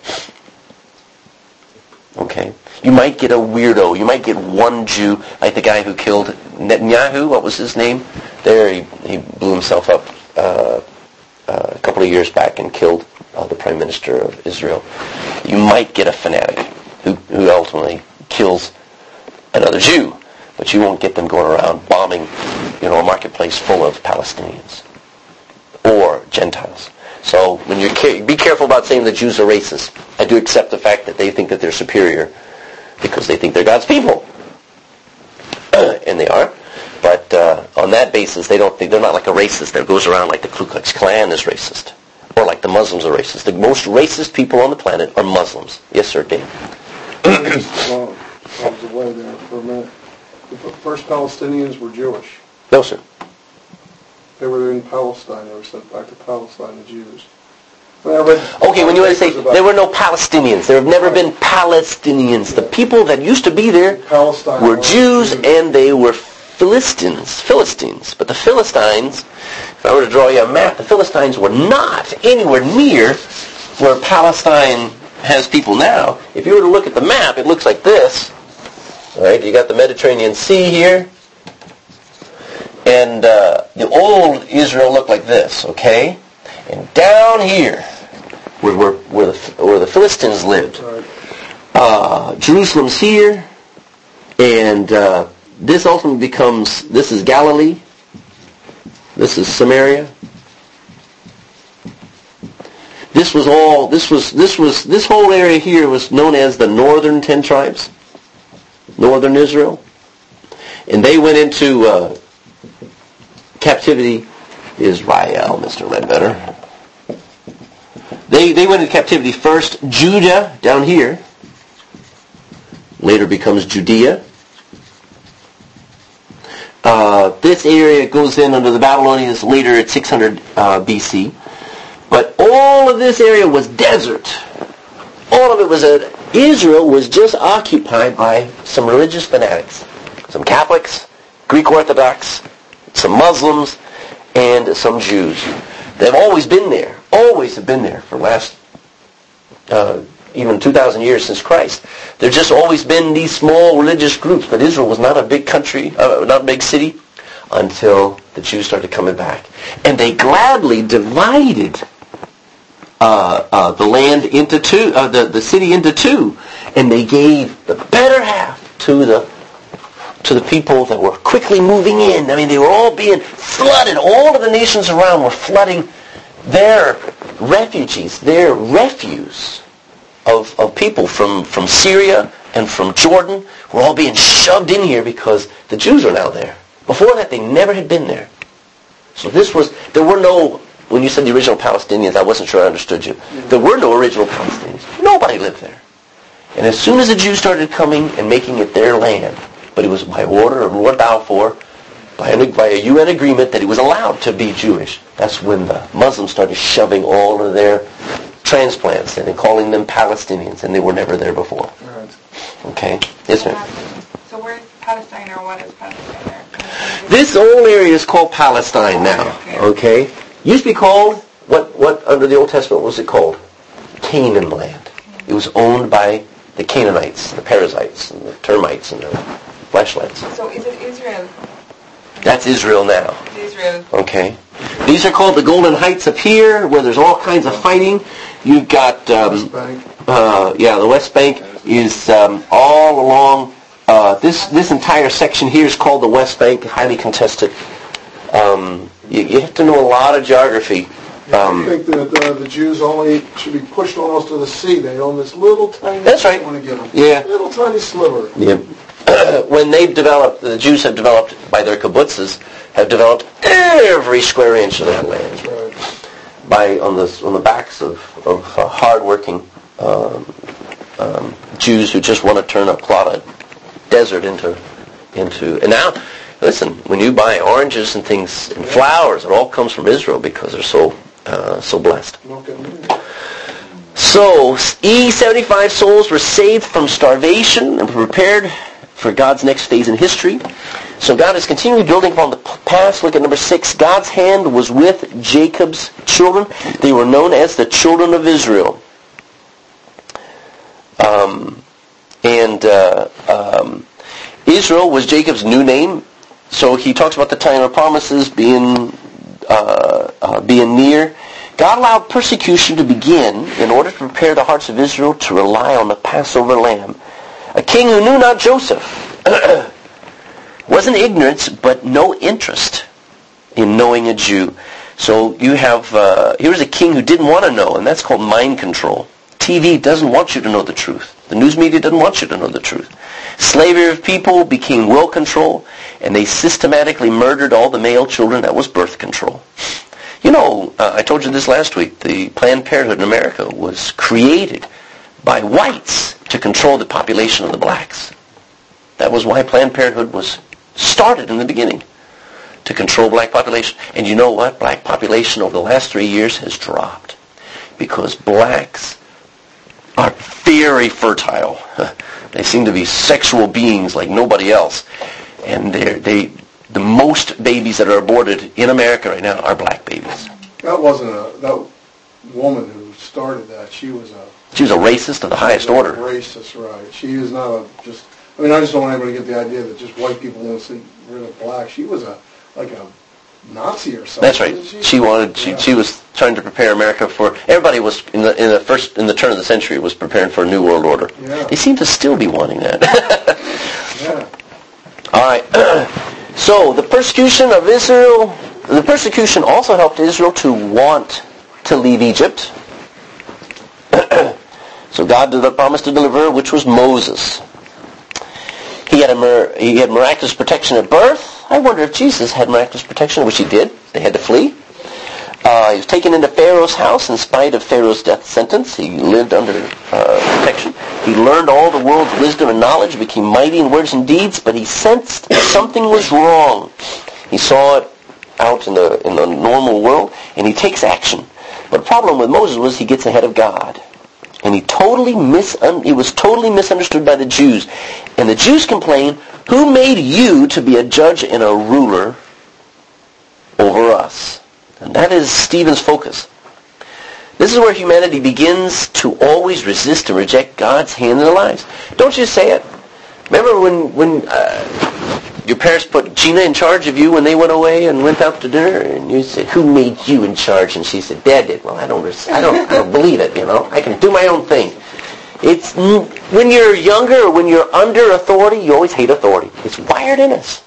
Okay? You might get a weirdo. You might get one Jew, like the guy who killed Netanyahu. What was his name? There, he, he blew himself up uh, uh, a couple of years back and killed uh, the Prime Minister of Israel. You might get a fanatic who, who ultimately kills another Jew, but you won't get them going around bombing, you know, a marketplace full of Palestinians or Gentiles. So when you're ca- be careful about saying that Jews are racist. I do accept the fact that they think that they're superior because they think they're God's people, and they are. But uh, on that basis, they don't think they're not like a racist that goes around like the Ku Klux Klan is racist, or like the Muslims are racist. The most racist people on the planet are Muslims. Yes, sir, Dave. Well, I was away there for a minute. The first Palestinians were Jewish. No, sir. They were in Palestine. They were sent back to Palestine, the Jews. When I read Okay, when you want to say about there were no Palestinians, there have never been Palestinians. The people that used to be there Palestine were Jews and they were Philistines, Philistines. But the Philistines, if I were to draw you a map, the Philistines were not anywhere near where Palestine has people now. If you were to look at the map, it looks like this. All right, you got the Mediterranean Sea here. And uh, the old Israel looked like this, okay? And down here, where, where, where, the, where the Philistines lived, uh, Jerusalem's here, and uh, this ultimately becomes, this is Galilee, this is Samaria. This was all, this was, this was, this whole area here was known as the northern ten tribes, northern Israel. And they went into uh, captivity, Israel, Mister Ledbetter. They they went into captivity first. Judah, down here, later becomes Judea. Uh, this area goes in under the Babylonians later at six hundred uh, B C. But all of this area was desert. All of it was a, Israel was just occupied by some religious fanatics. Some Catholics, Greek Orthodox, some Muslims, and some Jews. They've always been there. Always have been there for the last uh, even two thousand years since Christ. There's just always been these small religious groups, but Israel was not a big country, uh, not a big city, until the Jews started coming back. And they gladly divided uh, uh, the land into two, uh, the, the city into two, and they gave the better half to the to the people that were quickly moving in. I mean, they were all being flooded. All of the nations around were flooding their refugees, their refuse of, of people from, from Syria and from Jordan were all being shoved in here because the Jews are now there. Before that, they never had been there. So this was, there were no, when you said the original Palestinians, I wasn't sure I understood you. There were no original Palestinians. Nobody lived there. And as soon as the Jews started coming and making it their land, but it was by order of Lord Balfour, by, an, by a U N agreement that he was allowed to be Jewish. That's when the Muslims started shoving all of their transplants in and calling them Palestinians, and they were never there before. Right. Okay? Yes, ma'am. So where's Palestine, or what is Palestine there? This whole area is called Palestine now. Okay? Used to be called, what, what under the Old Testament was it called? Canaan land. It was owned by the Canaanites, the Perizzites, and the termites, and the fleshlights. So is it Israel? That's Israel now. It's Israel. Okay. These are called the Golden Heights up here, where there's all kinds of fighting. You've got, um, West Bank. uh, yeah, the West Bank is um, all along. Uh, this this entire section here is called the West Bank, highly contested. Um, you, you have to know a lot of geography. Um, I think that uh, the Jews only should be pushed almost to the sea. They own this little tiny. That's right. I want to give them. Yeah. Little tiny sliver. Yeah. When they've developed, the Jews have developed by their kibbutzes, have developed every square inch of that land Right. by on the on the backs of of uh, hardworking um, um, Jews who just want to turn a plot of desert into into. And now, Listen, when you buy oranges and things and flowers, it all comes from Israel because they're so uh, so blessed. So, E seventy-five souls were saved from starvation and prepared for God's next phase in history. So God is continually building upon the past. Look at number six. God's hand was with Jacob's children. They were known as the children of Israel. Um, and uh, um, Israel was Jacob's new name. So he talks about the time of promises being uh, uh, being near. God allowed persecution to begin in order to prepare the hearts of Israel to rely on the Passover lamb. A king who knew not Joseph wasn't ignorance, but no interest in knowing a Jew. So you have, uh, here's a king who didn't want to know, and that's called mind control. T V doesn't want you to know the truth. The news media doesn't want you to know the truth. Slavery of people became will control, and they systematically murdered all the male children. That was birth control. You know, uh, I told you this last week, the Planned Parenthood in America was created by whites to control the population of the blacks. That was why Planned Parenthood was started in the beginning, to control black population. And you know what? Black population over the last three years has dropped because blacks are very fertile. They seem to be sexual beings like nobody else. And they're, they, the most babies that are aborted in America right now are black babies. That wasn't a, that woman who started that, she was a... She was a racist of the highest order. Racist, right. She is not a, just, I mean, I just don't want anybody to get the idea that just white people want to see rid of black. She was a, like a Nazi or something. That's right. She? she wanted, she, yeah. she was trying to prepare America for, everybody was, in the, in the first, in the turn of the century, was preparing for a new world order. Yeah. They seem to still be wanting that. Yeah. All right. So, the persecution of Israel, the persecution also helped Israel to want to leave Egypt. So God did the promise to deliver, which was Moses. He had a mir- he had miraculous protection at birth. I wonder if Jesus had miraculous protection, which he did. They had to flee. Uh, he was taken into Pharaoh's house in spite of Pharaoh's death sentence. He lived under uh, protection. He learned all the world's wisdom and knowledge, became mighty in words and deeds, but he sensed something was wrong. He saw it out in the in the normal world, and he takes action. But the problem with Moses was he gets ahead of God. And he totally misun- he was totally misunderstood by the Jews. And the Jews complain, who made you to be a judge and a ruler over us? And that is Stephen's focus. This is where humanity begins to always resist and reject God's hand in their lives. Don't you say it? Remember when when uh, your parents put Gina in charge of you when they went away and went out to dinner, and you said, "Who made you in charge?" And she said, "Dad did." Well, I don't, I don't, I don't believe it. You know, I can do my own thing. It's when you're younger or when you're under authority, you always hate authority. It's wired in us.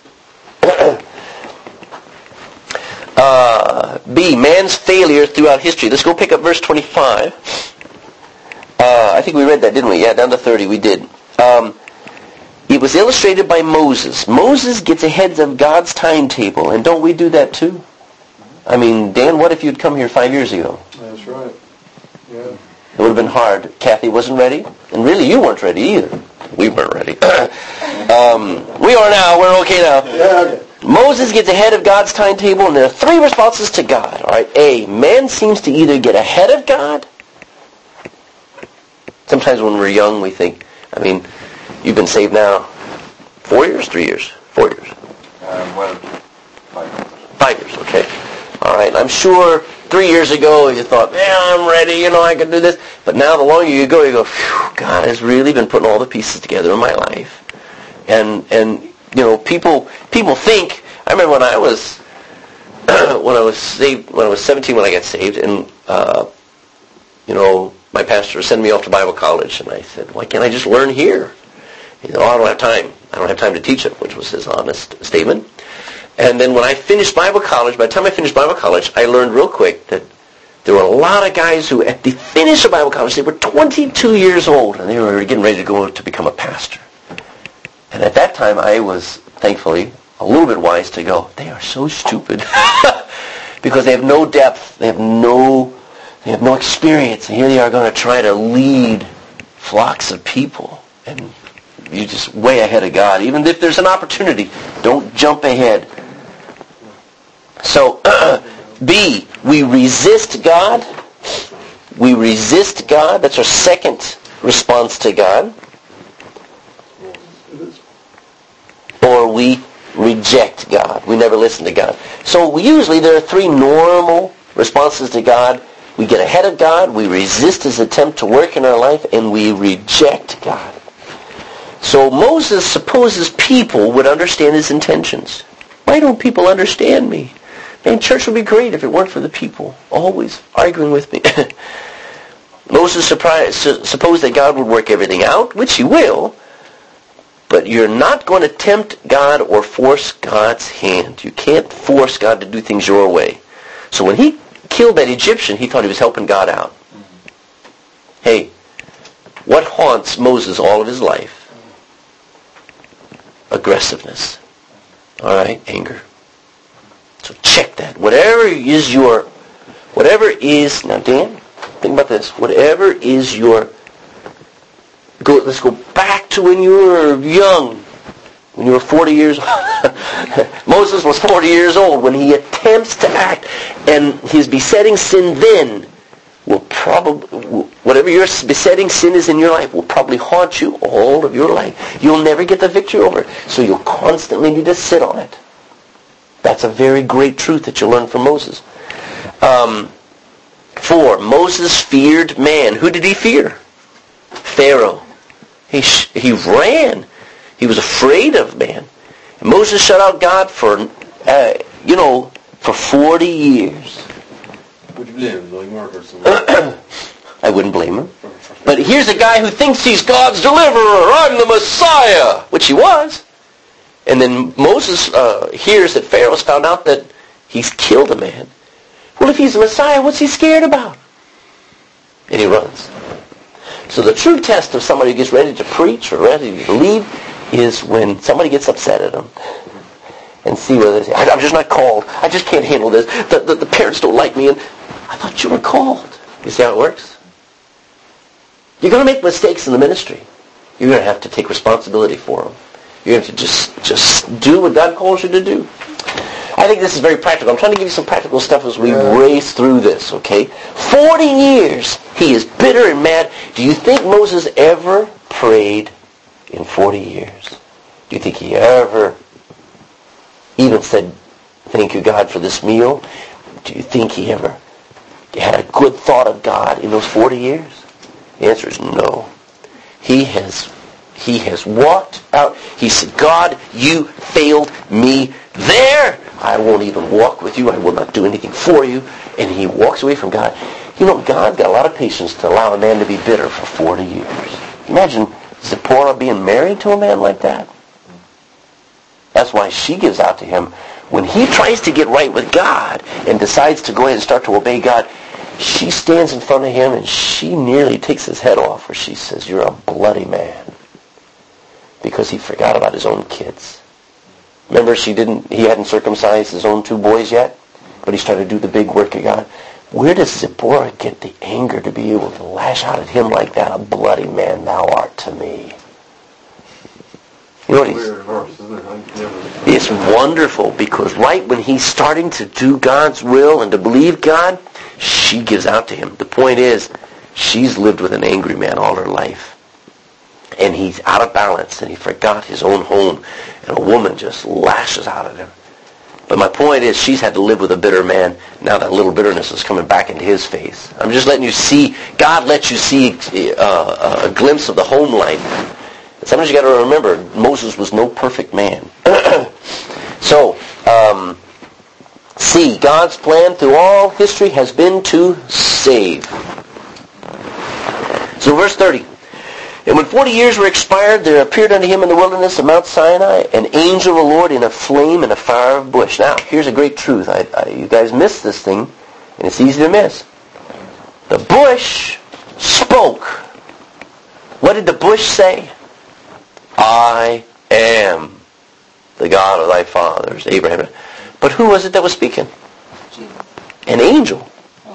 uh, B, man's failure throughout history. Let's go pick up verse twenty-five. Uh, I think we read that, didn't we? Yeah, down to thirty. We did. Um, It was illustrated by Moses. Moses gets ahead of God's timetable, and don't we do that too? I mean, Dan, what if you'd come here five years ago? That's right. Yeah. It would have been hard. Kathy wasn't ready, and really you weren't ready either. We weren't ready. um, we are now. We're okay now. Yeah, okay. Moses gets ahead of God's timetable, and there are three responses to God. All right. A, man seems to either get ahead of God. Sometimes when we're young, we think, I mean, you've been saved now four years, three years, four years. Um, well, five years. Five years, okay. All right. I'm sure three years ago you thought, yeah, I'm ready, you know, I can do this. But now the longer you go, you go, phew, God has really been putting all the pieces together in my life. And, and you know, people people think, I remember when I was, when I was saved, when I was seventeen when I got saved, and, uh, you know, my pastor sent me off to Bible college, and I said, why can't I just learn here? You know, I don't have time. I don't have time to teach it, which was his honest statement. And then when I finished Bible college, by the time I finished Bible college, I learned real quick that there were a lot of guys who, at the finish of Bible college, they were twenty-two years old, and they were getting ready to go to become a pastor. And at that time, I was, thankfully, a little bit wise to go, they are so stupid. Because they have no depth. They have no, they have no experience. And here they are going to try to lead flocks of people. And you're just way ahead of God. Even if there's an opportunity, don't jump ahead. So, B, we resist God. We resist God. That's our second response to God. Or we reject God. We never listen to God. So we usually there are three normal responses to God. We get ahead of God, we resist his attempt to work in our life, and we reject God. So Moses supposes people would understand his intentions. Why don't people understand me? Man, church would be great if it weren't for the people always arguing with me. Moses surprised, supposed that God would work everything out, which he will, but you're not going to tempt God or force God's hand. You can't force God to do things your way. So when he killed that Egyptian, he thought he was helping God out. Hey, what haunts Moses all of his life? Aggressiveness. All right, anger. So check that. Whatever is your, whatever is, now Dan, think about this. Whatever is your, go. let's go back to when you were young, when you were forty years old. Moses was forty years old when he attempts to act, and his besetting sin then will probably, whatever your besetting sin is in your life, will probably haunt you all of your life. You'll never get the victory over it, so you'll constantly need to sit on it. That's a very great truth that you'll learn from Moses. Um, four, Moses feared man. Who did he fear? Pharaoh. He he ran. He was afraid of man. And Moses shut out God for, uh, you know, for forty years. Would you blame him? Like murdered someone? I wouldn't blame him. But here's a guy who thinks he's God's deliverer. I'm the Messiah, which he was. And then Moses uh, hears that Pharaoh's found out that he's killed a man. Well, if he's the Messiah, what's he scared about? And he runs. So the true test of somebody who gets ready to preach or ready to lead is when somebody gets upset at them. And see whether they say, I'm just not called. I just can't handle this. The, the, the parents don't like me. And I thought you were called. You see how it works? You're going to make mistakes in the ministry. You're going to have to take responsibility for them. You're going to have to just, just do what God calls you to do. I think this is very practical. I'm trying to give you some practical stuff as we yeah. race through this, okay? Forty years, he is bitter and mad. Do you think Moses ever prayed in forty years? Do you think he ever even said, thank you, God, for this meal? Do you think he ever had a good thought of God in those forty years? The answer is no. He has he has walked out. He said, God, you failed me there. I won't even walk with you. I will not do anything for you. And he walks away from God. You know, God got a lot of patience to allow a man to be bitter for forty years. Imagine Zipporah being married to a man like that. That's why she gives out to him. When he tries to get right with God and decides to go ahead and start to obey God, she stands in front of him and she nearly takes his head off, where she says, you're a bloody man. Because he forgot about his own kids. Remember, she didn't. He hadn't circumcised his own two boys yet, but he started to do the big work of God. Where does Zipporah get the anger to be able to lash out at him like that? A bloody man thou art to me. You know what he's, weird verse, isn't it? I've never... It's wonderful, because right when he's starting to do God's will and to believe God, she gives out to him. The point is, she's lived with an angry man all her life. And he's out of balance, and he forgot his own home, and a woman just lashes out at him. But my point is, she's had to live with a bitter man. Now that little bitterness is coming back into his face. I'm just letting you see, God lets you see uh, a glimpse of the home life. And sometimes you got to remember, Moses was no perfect man. So, um, C, God's plan through all history has been to save. So verse thirty. And when forty years were expired, there appeared unto him in the wilderness of Mount Sinai an angel of the Lord in a flame and a fire of bush. Now, here's a great truth. I, I, you guys miss this thing, and it's easy to miss. The bush spoke. What did the bush say? I am the God of thy fathers, Abraham. But who was it that was speaking? Jesus. An angel. Oh.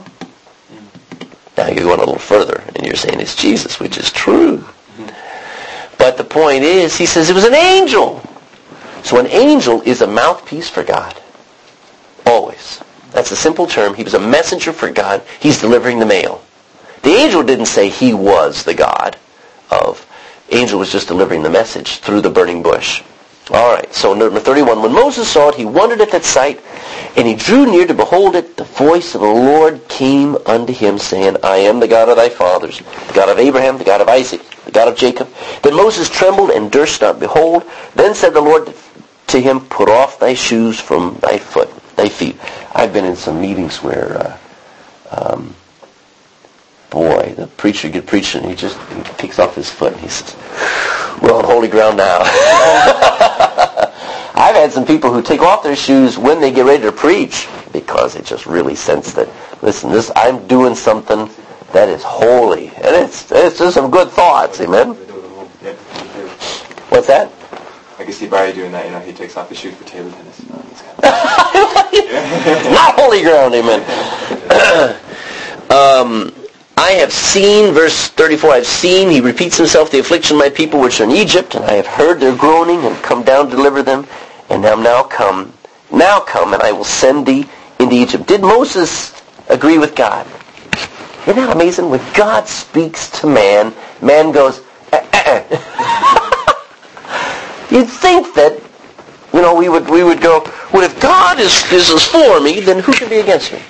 Now you're going a little further, and you're saying it's Jesus, which is true. But the point is, he says it was an angel. So an angel is a mouthpiece for God. Always. That's a simple term. He was a messenger for God. He's delivering the mail. The angel didn't say he was the God of. Angel was just delivering the message through the burning bush. All right, so number thirty-one. When Moses saw it, he wondered at that sight, and he drew near to behold it. The voice of the Lord came unto him, saying, I am the God of thy fathers, the God of Abraham, the God of Isaac, the God of Jacob. Then Moses trembled and durst not behold. Then said the Lord to him, Put off thy shoes from thy foot, thy feet. I've been in some meetings where, uh, um, boy, the preacher get preaching, and he just he takes off his foot, and he says, we're on holy ground now. I've had some people who take off their shoes when they get ready to preach because they just really sense that, listen, this I'm doing something that is holy. And it's it's just some good thoughts, amen? What's that? I can see Barry doing that, you know, he takes off his shoes for table tennis. You know, it's kind of not holy ground, amen. um... I have seen, verse thirty-four, I have seen, he repeats himself, the affliction of my people which are in Egypt, and I have heard their groaning, and come down to deliver them, and am now come, now come, and I will send thee into Egypt. Did Moses agree with God? Isn't that amazing? When God speaks to man, man goes, eh, eh, eh. You'd think that, you know, we would we would go, well, if God is, is, is for me, then who can be against me?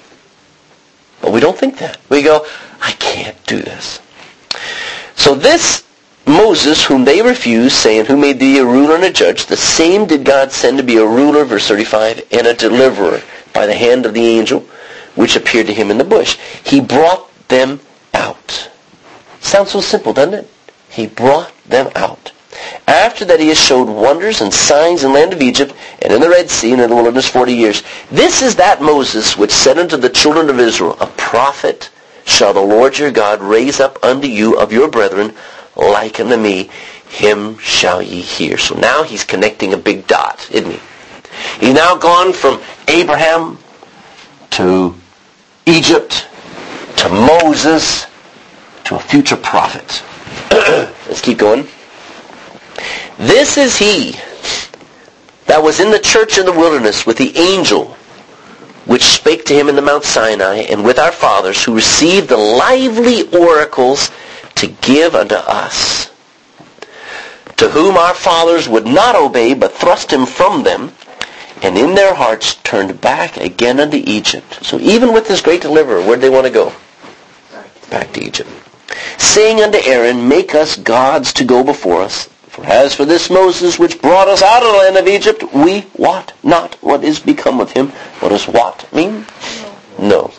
But we don't think that. We go, I can't do this. So this Moses, whom they refused, saying, who made thee a ruler and a judge, the same did God send to be a ruler, verse thirty-five, and a deliverer by the hand of the angel, which appeared to him in the bush. He brought them out. Sounds so simple, doesn't it? He brought them out. After that he has showed wonders and signs in the land of Egypt, and in the Red Sea, and in the wilderness forty years. This is that Moses which said unto the children of Israel, A prophet shall the Lord your God raise up unto you of your brethren, like unto me, him shall ye hear. So now he's connecting a big dot, isn't he? He's now gone from Abraham to Egypt to Moses to a future prophet. Let's keep going. This is he that was in the church in the wilderness with the angel which spake to him in the Mount Sinai, and with our fathers, who received the lively oracles to give unto us, to whom our fathers would not obey, but thrust him from them, and in their hearts turned back again unto Egypt. So even with this great deliverer, where did they want to go? Back to Egypt. Saying unto Aaron, Make us gods to go before us. For as for this Moses, which brought us out of the land of Egypt, we wot not what is become of him. What does what mean? No.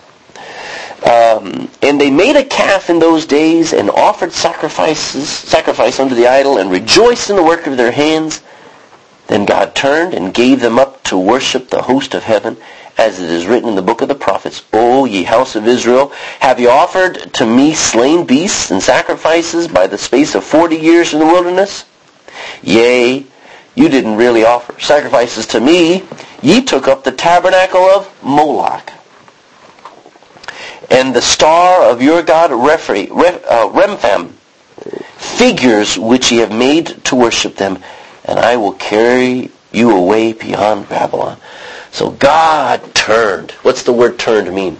Um, and they made a calf in those days, and offered sacrifices, sacrifice unto the idol, and rejoiced in the work of their hands. Then God turned and gave them up to worship the host of heaven, as it is written in the book of the prophets, O ye house of Israel, have ye offered to me slain beasts and sacrifices by the space of forty years in the wilderness? Yea, you didn't really offer sacrifices to me. Ye took up the tabernacle of Moloch, and the star of your god Rephi, uh, Remphan, figures which ye have made to worship them, and I will carry you away beyond Babylon. So God turned. What's the word turned mean?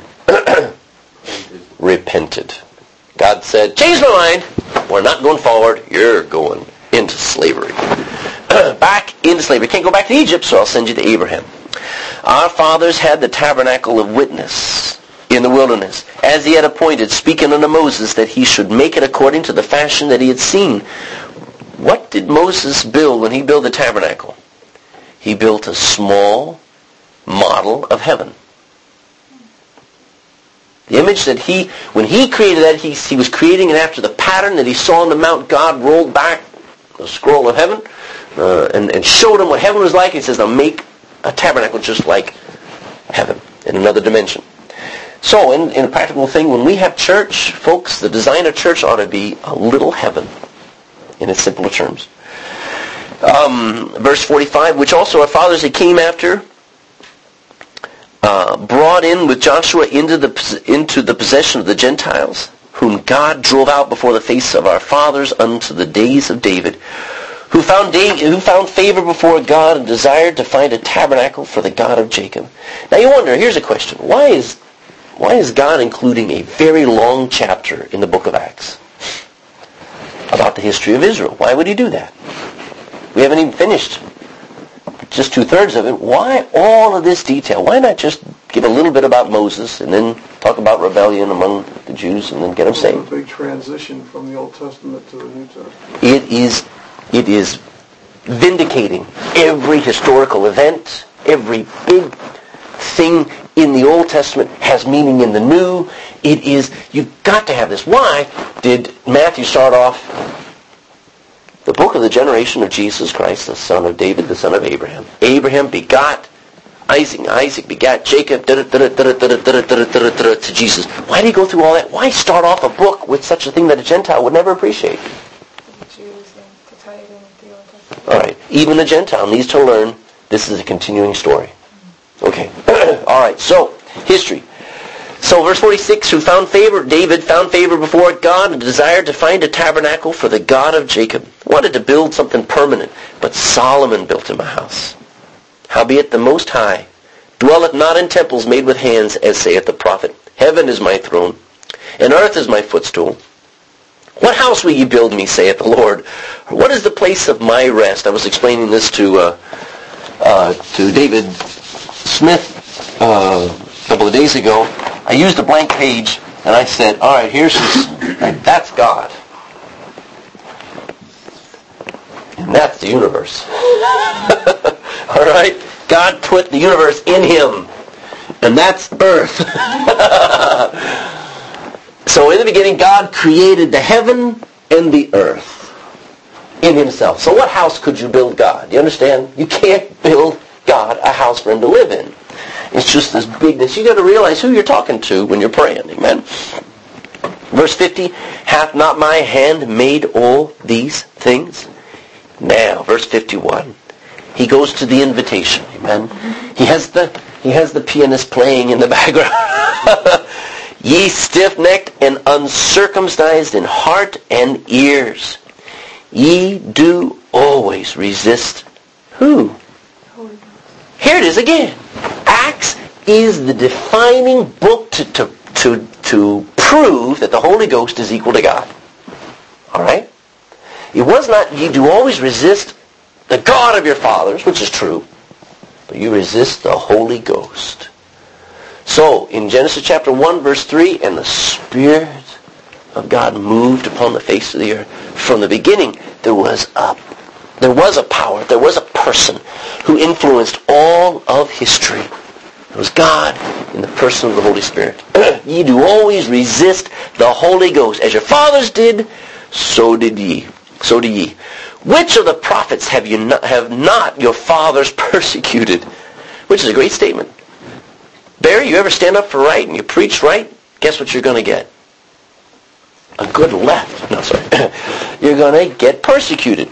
Repented. God said, change my mind. We're not going forward. You're going into slavery. Back into slavery. You can't go back to Egypt, so I'll send you to Abraham. Our fathers had the tabernacle of witness in the wilderness, as he had appointed, speaking unto Moses, that he should make it according to the fashion that he had seen. What did Moses build when he built the tabernacle? He built a small model of heaven. The image that he, when he created that, he, he was creating it after the pattern that he saw on the Mount. God rolled back the scroll of heaven uh, and, and showed him what heaven was like. He says, now make a tabernacle just like heaven in another dimension. So in, in a practical thing, when we have church, folks, the design of church ought to be a little heaven in its simpler terms. Um, verse forty-five, which also our fathers that came after uh, brought in with Joshua into the into the possession of the Gentiles, whom God drove out before the face of our fathers unto the days of David, who found David, who found favor before God and desired to find a tabernacle for the God of Jacob. Now you wonder, here's a question. Why is, why is God including a very long chapter in the book of Acts about the history of Israel? Why would he do that? We haven't even finished just two-thirds of it. Why all of this detail? Why not just give a little bit about Moses and then talk about rebellion among the Jews and then get them It's saved? a big transition from the Old Testament to the New Testament. It is, it is vindicating every historical event, every big thing in the Old Testament has meaning in the New. It is, you've got to have this. Why did Matthew start off the book of the generation of Jesus Christ, the son of David, the son of Abraham? Abraham begot Isaac, Isaac begat Jacob, to Jesus. Why did he go through all that? Why start off a book with such a thing that a Gentile would never appreciate? The Jews and to tie it in with the Old Testament. All right. Even a Gentile needs to learn this is a continuing story. Okay. All right. So, history. So, verse forty-six, who found favor, David found favor before God and desired to find a tabernacle for the God of Jacob. Wanted to build something permanent, but Solomon built him a house. Howbeit the Most High dwelleth not in temples made with hands, as saith the prophet. Heaven is my throne, and earth is my footstool. What house will ye build me, saith the Lord? Or what is the place of my rest? I was explaining this to uh, uh, to David Smith uh, a couple of days ago. I used a blank page, and I said, all right, here's his, right, that's God. And that's the universe. All right? God put the universe in him. And that's earth. So in the beginning, God created the heaven and the earth in himself. So what house could you build God? You understand? You can't build God a house for him to live in. It's just this bigness. You got to realize who you're talking to when you're praying. Amen? Verse fifty, hath not my hand made all these things? Now, verse fifty-one. He goes to the invitation. Amen. He has the he has the pianist playing in the background. Ye stiff-necked and uncircumcised in heart and ears, ye do always resist who? Here it is again. Acts is the defining book to to to, to prove that the Holy Ghost is equal to God. All right? It was not ye do always resist the God of your fathers, which is true, but you resist the Holy Ghost. So, in Genesis chapter one, verse three, and the Spirit of God moved upon the face of the earth. From the beginning, there was a, there was a power, there was a person who influenced all of history. It was God in the person of the Holy Spirit. Ye do always resist the Holy Ghost. As your fathers did, so did ye. So do ye. Which of the prophets have you not, have not your fathers persecuted? Which is a great statement. Barry, you ever stand up for right and you preach right? Guess what you're going to get? A good left. No, sorry. You're going to get persecuted.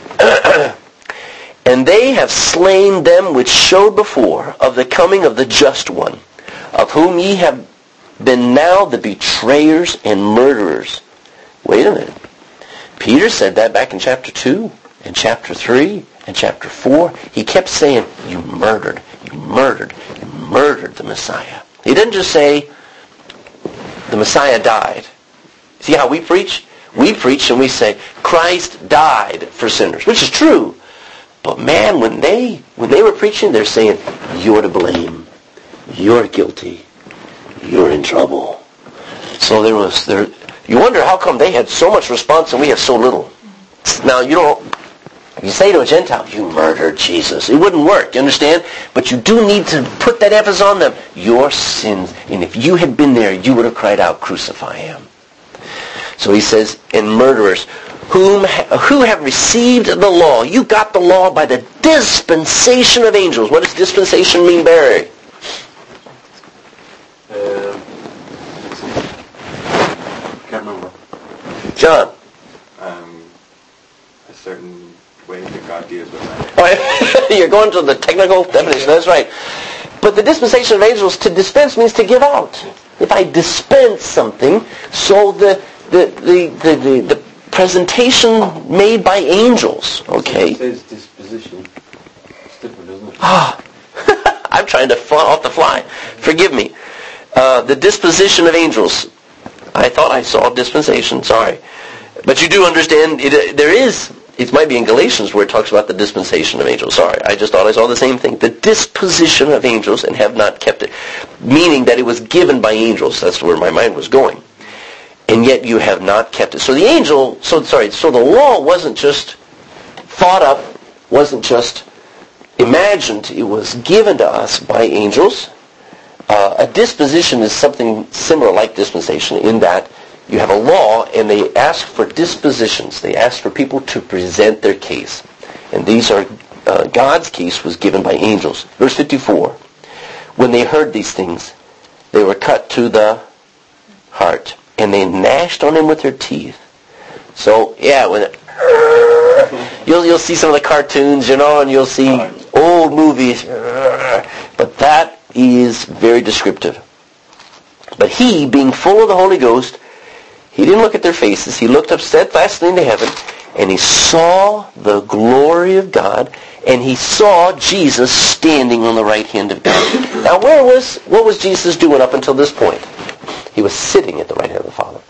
And they have slain them which showed before of the coming of the just one, of whom ye have been now the betrayers and murderers. Wait a minute. Peter said that back in chapter two, and chapter three, and chapter four. He kept saying, you murdered, you murdered, you murdered the Messiah. He didn't just say, the Messiah died. See how we preach? We preach and we say, Christ died for sinners, which is true. But man, when they when they were preaching, they're saying, you're to blame. You're guilty. You're in trouble. So there was there. You wonder how come they had so much response and we have so little. Now, you don't, you say to a Gentile, you murdered Jesus. It wouldn't work, you understand? But you do need to put that emphasis on them. Your sins. And if you had been there, you would have cried out, crucify him. So he says, and murderers, whom who have received the law. You got the law by the dispensation of angels. What does dispensation mean, Barry? Um, can't remember. John. Um, a certain way that God deals with man. Oh, you're going to the technical definition. That's right. But the dispensation of angels, to dispense means to give out. If I dispense something, so the the, the, the, the, the presentation made by angels, okay? It says disposition. It's different, isn't it? Ah, I'm trying to fall off the fly. Forgive me. Uh, the disposition of angels. I thought I saw dispensation, sorry. But you do understand, it, there is, it might be in Galatians where it talks about the dispensation of angels. Sorry, I just thought I saw the same thing. The disposition of angels and have not kept it. Meaning that it was given by angels. That's where my mind was going. And yet you have not kept it. So the angel, so sorry, so the law wasn't just thought up, wasn't just imagined. It was given to us by angels. Uh, a disposition is something similar like dispensation in that you have a law and they ask for dispositions. They ask for people to present their case. And these are, uh, God's case was given by angels. Verse fifty-four. When they heard these things, they were cut to the heart and they gnashed on him with their teeth. So, yeah, when it, you'll, you'll see some of the cartoons, you know, and you'll see old movies. But that is very descriptive. But he, being full of the Holy Ghost, he didn't look at their faces. He looked up steadfastly into heaven, and he saw the glory of God, and he saw Jesus standing on the right hand of God. Now, where was what was Jesus doing up until this point? He was sitting at the right hand of the Father.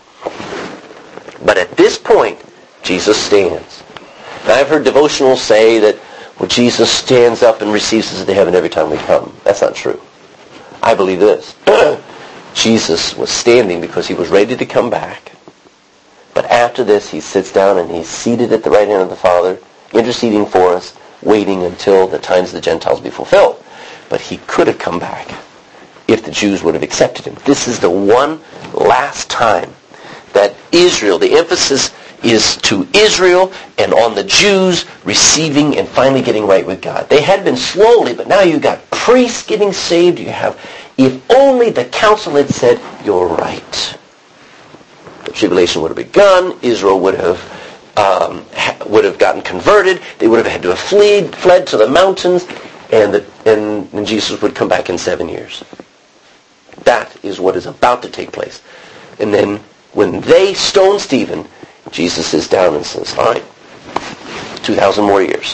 But at this point, Jesus stands. Now, I've heard devotionals say that, well, Jesus stands up and receives us into heaven every time we come. That's not true. I believe this. Jesus was standing because he was ready to come back. But after this, he sits down and he's seated at the right hand of the Father, interceding for us, waiting until the times of the Gentiles be fulfilled. But he could have come back if the Jews would have accepted him. This is the one last time that Israel, the emphasis is to Israel and on the Jews receiving and finally getting right with God. They had been slowly, but now you've got priests getting saved. You have, if only the council had said, you're right. The tribulation would have begun. Israel would have um, would have gotten converted. They would have had to have fled, fled to the mountains, and, the, and, and Jesus would come back in seven years. That is what is about to take place. And then when they stone Stephen, Jesus sits down and says, all right, two thousand more years.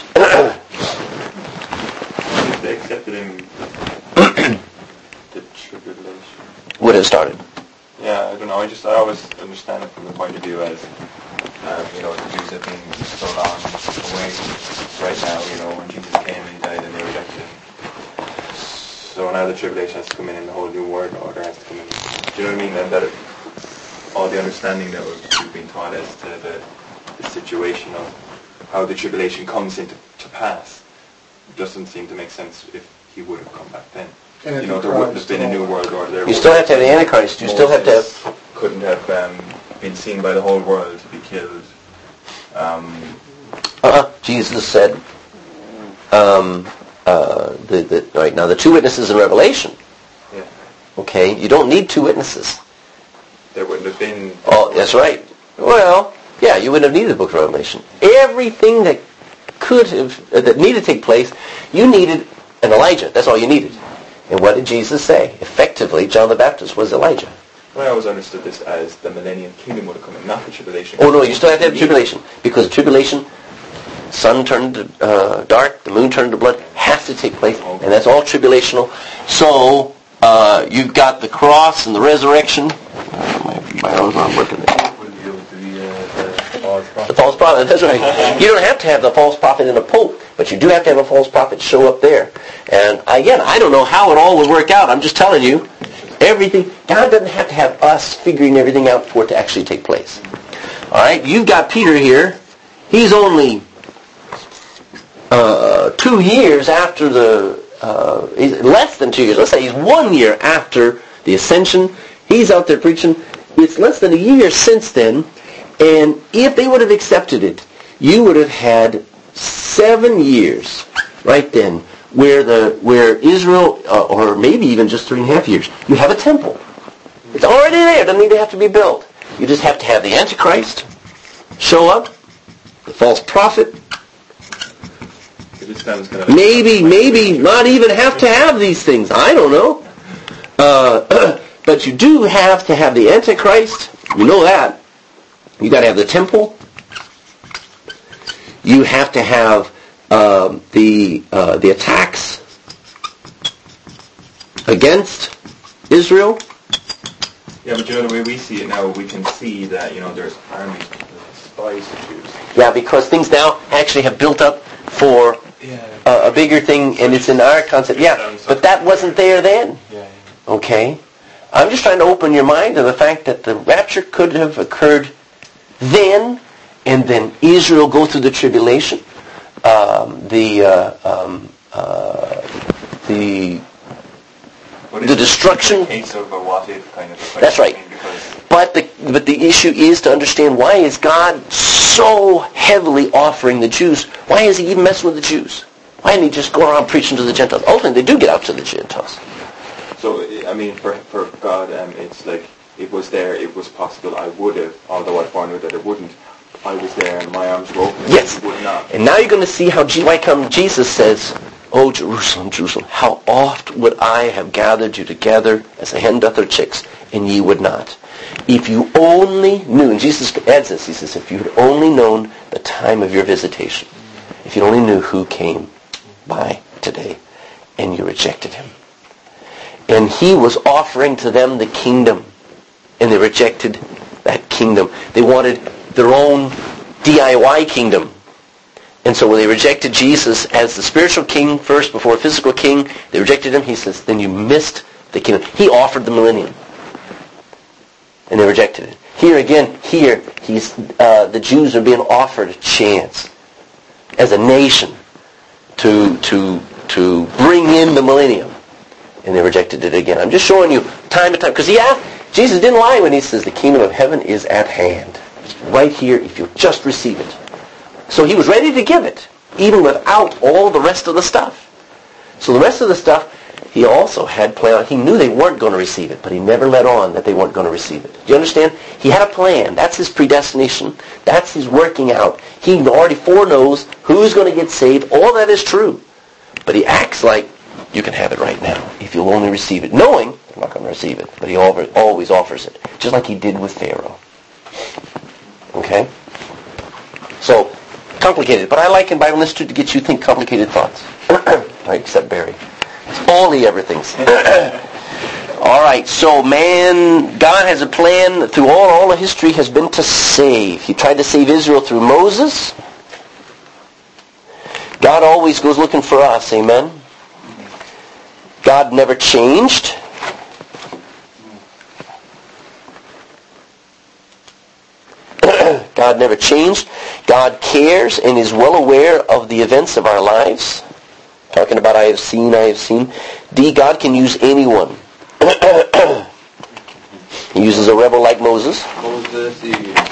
If they accepted him, the tribulation would have started. Yeah, I don't know. I just I always understand it from the point of view as um, you know, the Jews have been so long away. Right now, you know, when Jesus came and he died and they rejected him. So now the tribulation has to come in and the whole new world order has to come in. Do you know what I mean? And that it, all the understanding that we've been taught as to the, the situation of how the tribulation comes into to pass doesn't seem to make sense if he would have come back then. And you know, there wouldn't have been a new world order. There you still have to have the Antichrist. You still have to have... couldn't have um, been seen by the whole world to be killed. Um, uh-uh. Jesus said, um, uh, the, the, right, now the two witnesses in Revelation, yeah. Okay, you don't need two witnesses. There wouldn't have been... Oh, that's right. Well, yeah, you wouldn't have needed the book of Revelation. Everything that could have, uh, that needed to take place, you needed an Elijah. That's all you needed. And what did Jesus say? Effectively, John the Baptist was Elijah. Well, I always understood this as the millennium kingdom would have come in, not the tribulation. Oh, no, you still have to have tribulation. Because tribulation, sun turned to uh, dark, the moon turned to blood, has to take place. And that's all tribulational. So, uh, you've got the cross and the resurrection. Uh, my, my arm's not working there. The false prophet, that's right. You don't have to have the false prophet in a pope, but you do have to have a false prophet show up there. And again, I don't know how it all would work out. I'm just telling you, everything, God doesn't have to have us figuring everything out for it to actually take place. All right, you've got Peter here. He's only uh, two years after the, uh, he's less than two years. Let's say he's one year after the ascension. He's out there preaching. It's less than a year since then. And if they would have accepted it, you would have had seven years right then where the where Israel, uh, or maybe even just three and a half years, you have a temple. It's already there. It doesn't need to have to be built. You just have to have the Antichrist show up, the false prophet. Maybe, maybe not even have to have these things. I don't know. Uh, but you do have to have the Antichrist. You know that. You got to have the temple. You have to have uh, the uh, the attacks against Israel. Yeah, but you know, the way we see it now, we can see that, you know, there's armies of spies of Jews. Yeah, because things now actually have built up for Yeah. a, a bigger thing, and it's in our concept. Yeah, but that wasn't there then. Yeah, yeah. Okay? I'm just trying to open your mind to the fact that the rapture could have occurred then, and then Israel go through the tribulation. Um, the uh, um, uh, the But the it's destruction. a case of a what if kind of a question. That's right. I mean, because But the but the issue is to understand, why is God so heavily offering the Jews? Why is he even messing with the Jews? Why didn't he just go around preaching to the Gentiles? Ultimately, they do get out to the Gentiles. So, I mean, for for God, um, it's like, it was there, it was possible, I would have, although I found out that it wouldn't. I was there and my arms were open, and Yes. it would not. And now you're going to see how G- why come Jesus says, "Oh, Jerusalem, Jerusalem, how oft would I have gathered you together as a hen doth her chicks, and ye would not. If you only knew," and Jesus adds this, he says, "if you had only known the time of your visitation, if you only knew who came by today, and you rejected him." And he was offering to them the kingdom, and they rejected that kingdom. They wanted their own D I Y kingdom. And so when they rejected Jesus as the spiritual king first before a physical king, they rejected him. He says, then you missed the kingdom. He offered the millennium, and they rejected it. Here again, here, he's uh, the Jews are being offered a chance as a nation to to to bring in the millennium, and they rejected it again. I'm just showing you time and time, because he asked, Jesus didn't lie when he says the kingdom of heaven is at hand. It's right here if you'll just receive it. So he was ready to give it, even without all the rest of the stuff. So the rest of the stuff, he also had planned. He knew they weren't going to receive it, but he never let on that they weren't going to receive it. Do you understand? He had a plan. That's his predestination. That's his working out. He already foreknows who's going to get saved. All that is true. But he acts like, you can have it right now if you'll only receive it, knowing they're not going to receive it. But he always offers it, just like he did with Pharaoh. Okay? So, complicated. But I like in Bible Institute to get you to think complicated thoughts. Right, except Barry. All he ever thinks. All right, so man, God has a plan through all, all of history has been to save. He tried to save Israel through Moses. God always goes looking for us, amen? God never changed. God never changed. God cares and is well aware of the events of our lives. Talking about I have seen, I have seen. D, God can use anyone. He uses a rebel like Moses. What was the C?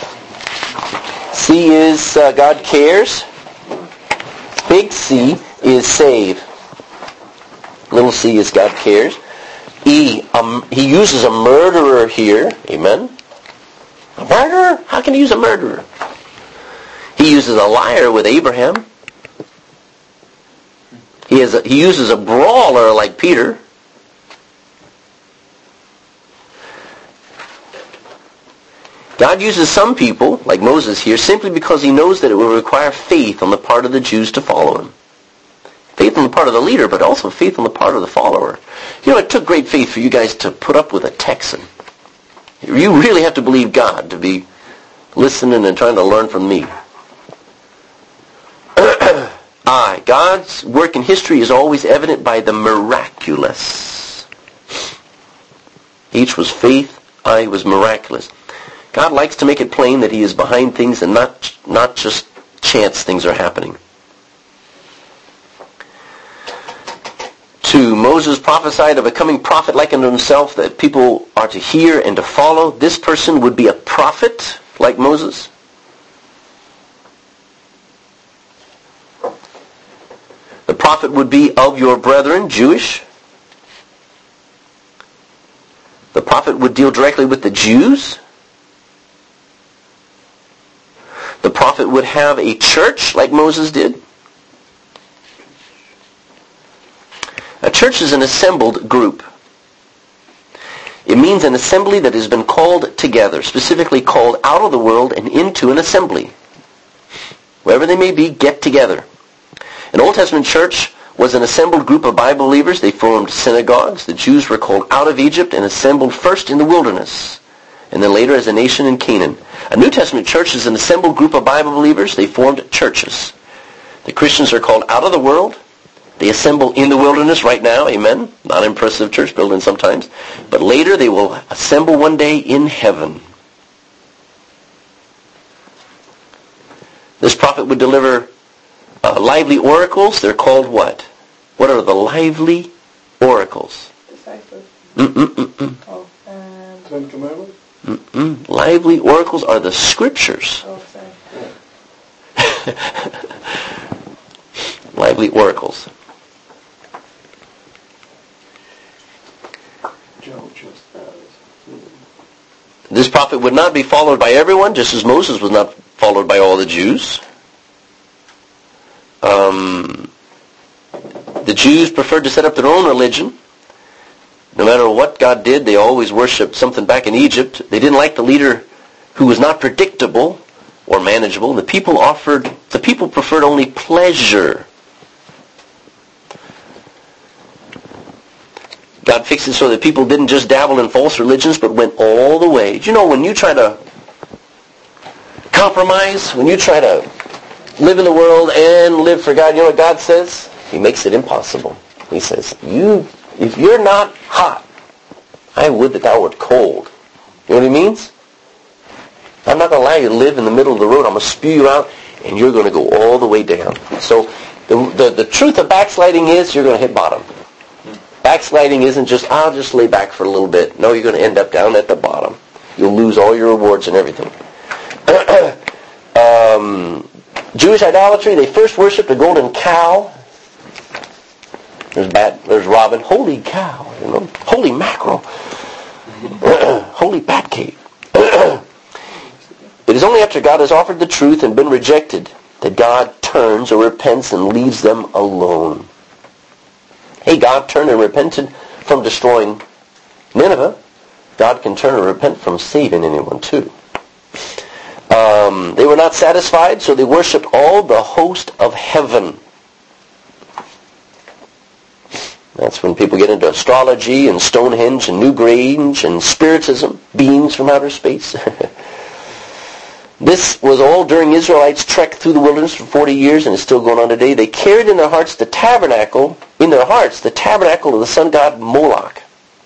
C is uh, God cares. Big C is save. Little c is God cares. E, um, he uses a murderer here. Amen. A murderer? How can he use a murderer? He uses a liar with Abraham. He, has a, he uses a brawler like Peter. God uses some people, like Moses here, simply because he knows that it will require faith on the part of the Jews to follow him. Faith on the part of the leader, but also faith on the part of the follower. You know, it took great faith for you guys to put up with a Texan. You really have to believe God to be listening and trying to learn from me. I. God's work in history is always evident by the miraculous. H was faith. I was miraculous. God likes to make it plain that he is behind things and not not just chance things are happening. Two, Moses prophesied of a coming prophet like unto himself that people are to hear and to follow. This person would be a prophet like Moses. The prophet would be of your brethren, Jewish. The prophet would deal directly with the Jews. The prophet would have a church like Moses did. A church is an assembled group. It It means an assembly that has been called together, specifically called out of the world and into an assembly. Wherever they may be, get together. An Old Testament church was an assembled group of Bible believers. They formed synagogues. The Jews were called out of Egypt and assembled first in the wilderness, and then later as a nation in Canaan. A New Testament church is an assembled group of Bible believers. They formed churches. The Christians are called out of the world. They assemble in the wilderness right now, amen. Not impressive church building sometimes. But later they will assemble one day in heaven. This prophet would deliver uh, lively oracles. They're called what? What are the lively oracles? Disciples. Mm-mm-mm-mm. Oh, um, Ten Commandments? Mm-mm. Lively oracles are the scriptures. oh, sorry. Lively oracles. Joe just This prophet would not be followed by everyone, just as Moses was not followed by all the Jews. Um, the Jews preferred to set up their own religion. No matter what God did, they always worshipped something back in Egypt. They didn't like the leader who was not predictable or manageable. The people offered, the people preferred only pleasure. God fixed it so that people didn't just dabble in false religions, but went all the way. Do you know when you try to compromise, when you try to live in the world and live for God, you know what God says? He makes it impossible. He says, "You, if you're not hot, I would that thou wert cold." You know what he means? I'm not going to allow you to live in the middle of the road. I'm going to spew you out, and you're going to go all the way down. So the, the, the truth of backsliding is you're going to hit bottom. Backsliding isn't just, I'll just lay back for a little bit. No, you're going to end up down at the bottom. You'll lose all your rewards and everything. um, Jewish idolatry, they first worshipped a golden cow. There's bat, there's Robin. Holy cow, you know. Holy mackerel. Holy bat cave. It is only after God has offered the truth and been rejected that God turns or repents and leaves them alone. Hey, God turned and repented from destroying Nineveh. God can turn and repent from saving anyone too. Um, they were not satisfied, so they worshipped all the host of heaven. That's when people get into astrology and Stonehenge and New Grange and Spiritism, beings from outer space. This was all during Israelites' trek through the wilderness for forty years, and is still going on today. They carried in their hearts the tabernacle, in their hearts, the tabernacle of the sun god Moloch.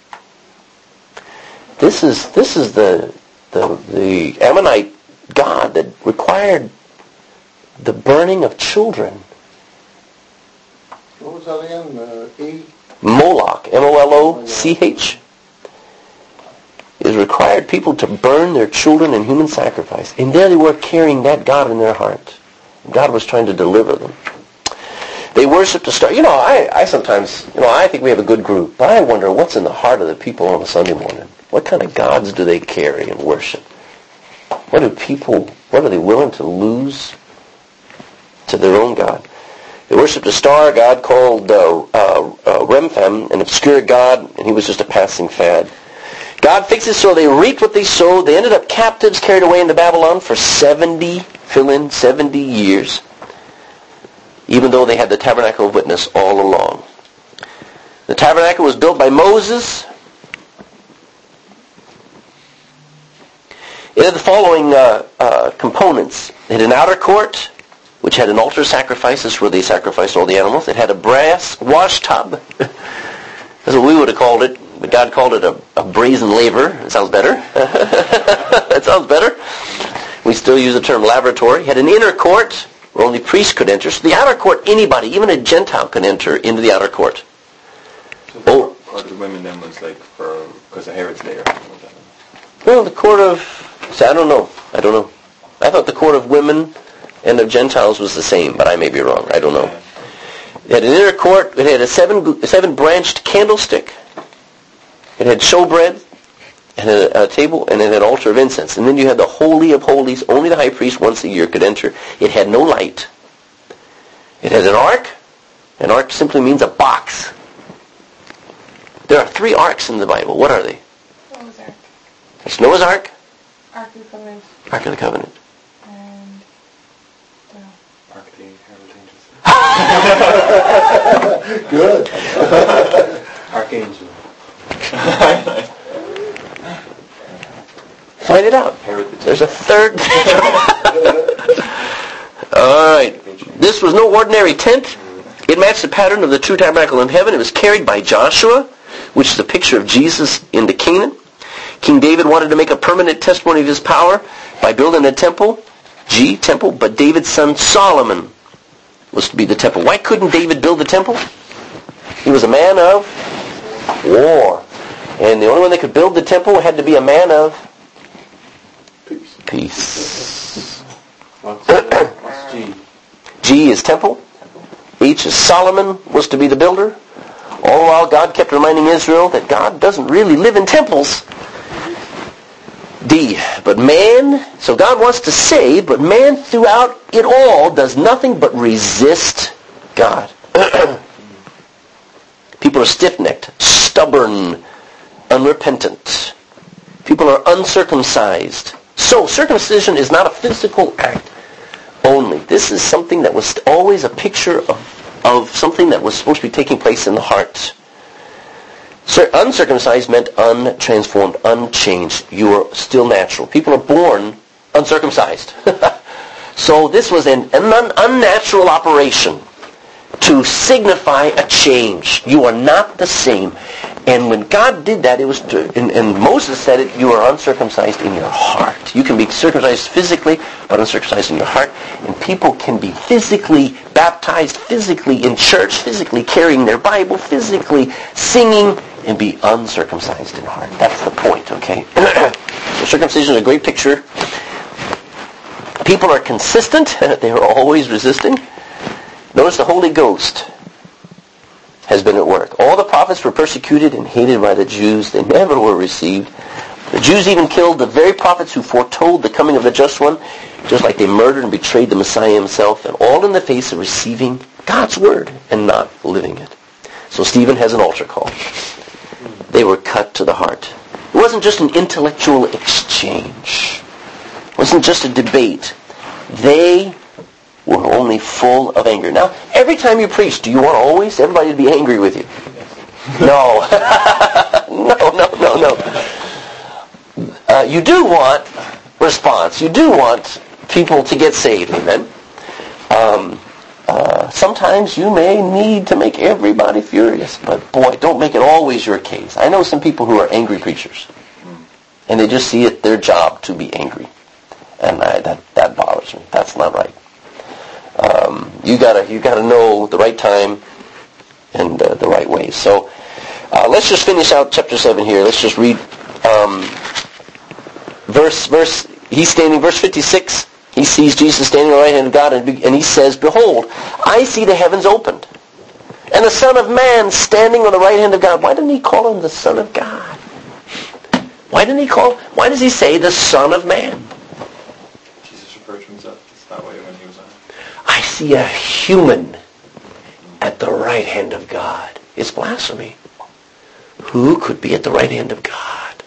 This is this is the the, the Ammonite god that required the burning of children. What was that again? Uh, E? Moloch, M O L O C H. It required people to burn their children in human sacrifice. And there they were carrying that God in their heart. God was trying to deliver them. They worshipped a star. You know, I, I sometimes, you know, I think we have a good group. But I wonder what's in the heart of the people on a Sunday morning. What kind of gods do they carry and worship? What do people, what are they willing to lose to their own God? They worshipped a star god called uh, uh, uh, Remphan, an obscure god, and he was just a passing fad. God fixes so they reaped what they sowed. They ended up captives, carried away into Babylon for seventy, fill in, seventy years, even though they had the tabernacle of witness all along. The tabernacle was built by Moses. It had the following uh, uh, components. It had an outer court, which had an altar of sacrifices where they sacrificed all the animals. It had a brass wash tub. That's what we would have called it. But God called it a, a brazen laver. It sounds better. That sounds better. We still use the term lavatory. It had an inner court where only priests could enter. So the outer court, anybody, even a Gentile, could enter into the outer court. So oh. the court of women then was like for, because of Herod's there. Well, the court of, see, I don't know. I don't know. I thought the court of women and of Gentiles was the same, but I may be wrong. I don't know. It had an inner court. It had a seven, seven branched candlestick. It had showbread, and a, a table, and it had an altar of incense. And then you had the Holy of Holies. Only the high priest once a year could enter. It had no light. It had an ark. An ark simply means a box. There are three arks in the Bible. What are they? It's Noah's Ark, Ark of the Covenant, Ark of the Covenant. and the Ark of the Herald Angels. Good. Archangel. Find it out. Herod the There's a third. All right. This was no ordinary tent. It matched the pattern of the true tabernacle in heaven. It was carried by Joshua, which is a picture of Jesus into Canaan. King David wanted to make a permanent testimony of his power by building a temple. G, temple. But David's son Solomon was to be the temple. Why couldn't David build the temple? He was a man of war. And the only one that could build the temple had to be a man of Peace. peace. What's, what's G? G is temple. H is Solomon was to be the builder. All the while God kept reminding Israel that God doesn't really live in temples. D, but man, so God wants to save, but man throughout it all does nothing but resist God. People are stiff-necked, stubborn, unrepentant. People are uncircumcised. So circumcision is not a physical act only. This is something that was always a picture of, of something that was supposed to be taking place in the heart. Uncircumcised meant untransformed, unchanged. You are still natural. People are born uncircumcised. So this was an, an un, unnatural operation to signify a change. You are not the same. And when God did that, it was to, and, and Moses said it, you are uncircumcised in your heart. You can be circumcised physically, but uncircumcised in your heart. And people can be physically baptized, physically in church, physically carrying their Bible, physically singing, and be uncircumcised in heart. That's the point, okay? So circumcision is a great picture. People are consistent. They are always resisting. Notice the Holy Ghost has been at work. All the prophets were persecuted and hated by the Jews. They never were received. The Jews even killed the very prophets who foretold the coming of the Just One, just like they murdered and betrayed the Messiah himself, and all in the face of receiving God's Word and not living it. So Stephen has an altar call. They were cut to the heart. It wasn't just an intellectual exchange. It wasn't just a debate. They were only full of anger. Now, every time you preach, do you want always everybody to be angry with you? No. no, no, no, no. Uh, you do want response. You do want people to get saved. Amen. Um, uh, sometimes you may need to make everybody furious, but boy, don't make it always your case. I know some people who are angry preachers, and they just see it their job to be angry, and I, that that bothers me. That's not right. Um, you gotta you gotta know the right time and uh, the right way. So uh, let's just finish out chapter seven here. Let's just read um, verse verse. He's standing, verse fifty-six. He sees Jesus standing on the right hand of God, and, and he says, "Behold, I see the heavens opened, and the Son of Man standing on the right hand of God." Why didn't he call him the Son of God? Why didn't he call? Why does he say the Son of Man? Jesus referred to himself that way when he was on. I see a human at the right hand of God. It's blasphemy. Who could be at the right hand of God?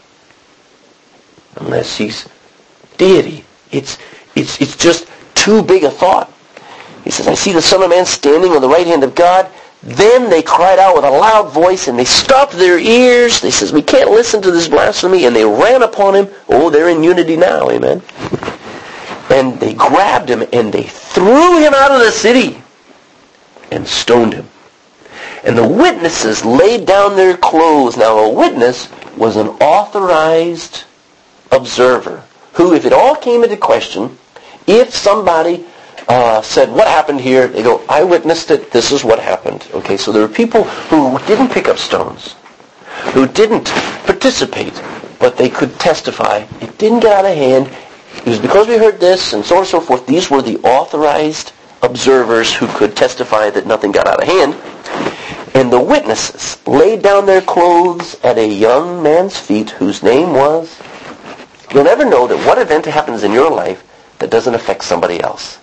Unless he's deity. It's it's it's just too big a thought. He says, I see the Son of Man standing on the right hand of God. Then they cried out with a loud voice, and they stopped their ears. They says, we can't listen to this blasphemy. And they ran upon him. Oh, they're in unity now. Amen. And they grabbed him, and they threw him out of the city and stoned him. And the witnesses laid down their clothes. Now, a witness was an authorized observer who, if it all came into question, if somebody uh, said, what happened here? They go, I witnessed it. This is what happened. Okay, so there were people who didn't pick up stones, who didn't participate, but they could testify. It didn't get out of hand. It was because we heard this, and so on and so forth. These were the authorized observers who could testify that nothing got out of hand. And the witnesses laid down their clothes at a young man's feet whose name was... You'll never know that what event happens in your life that doesn't affect somebody else.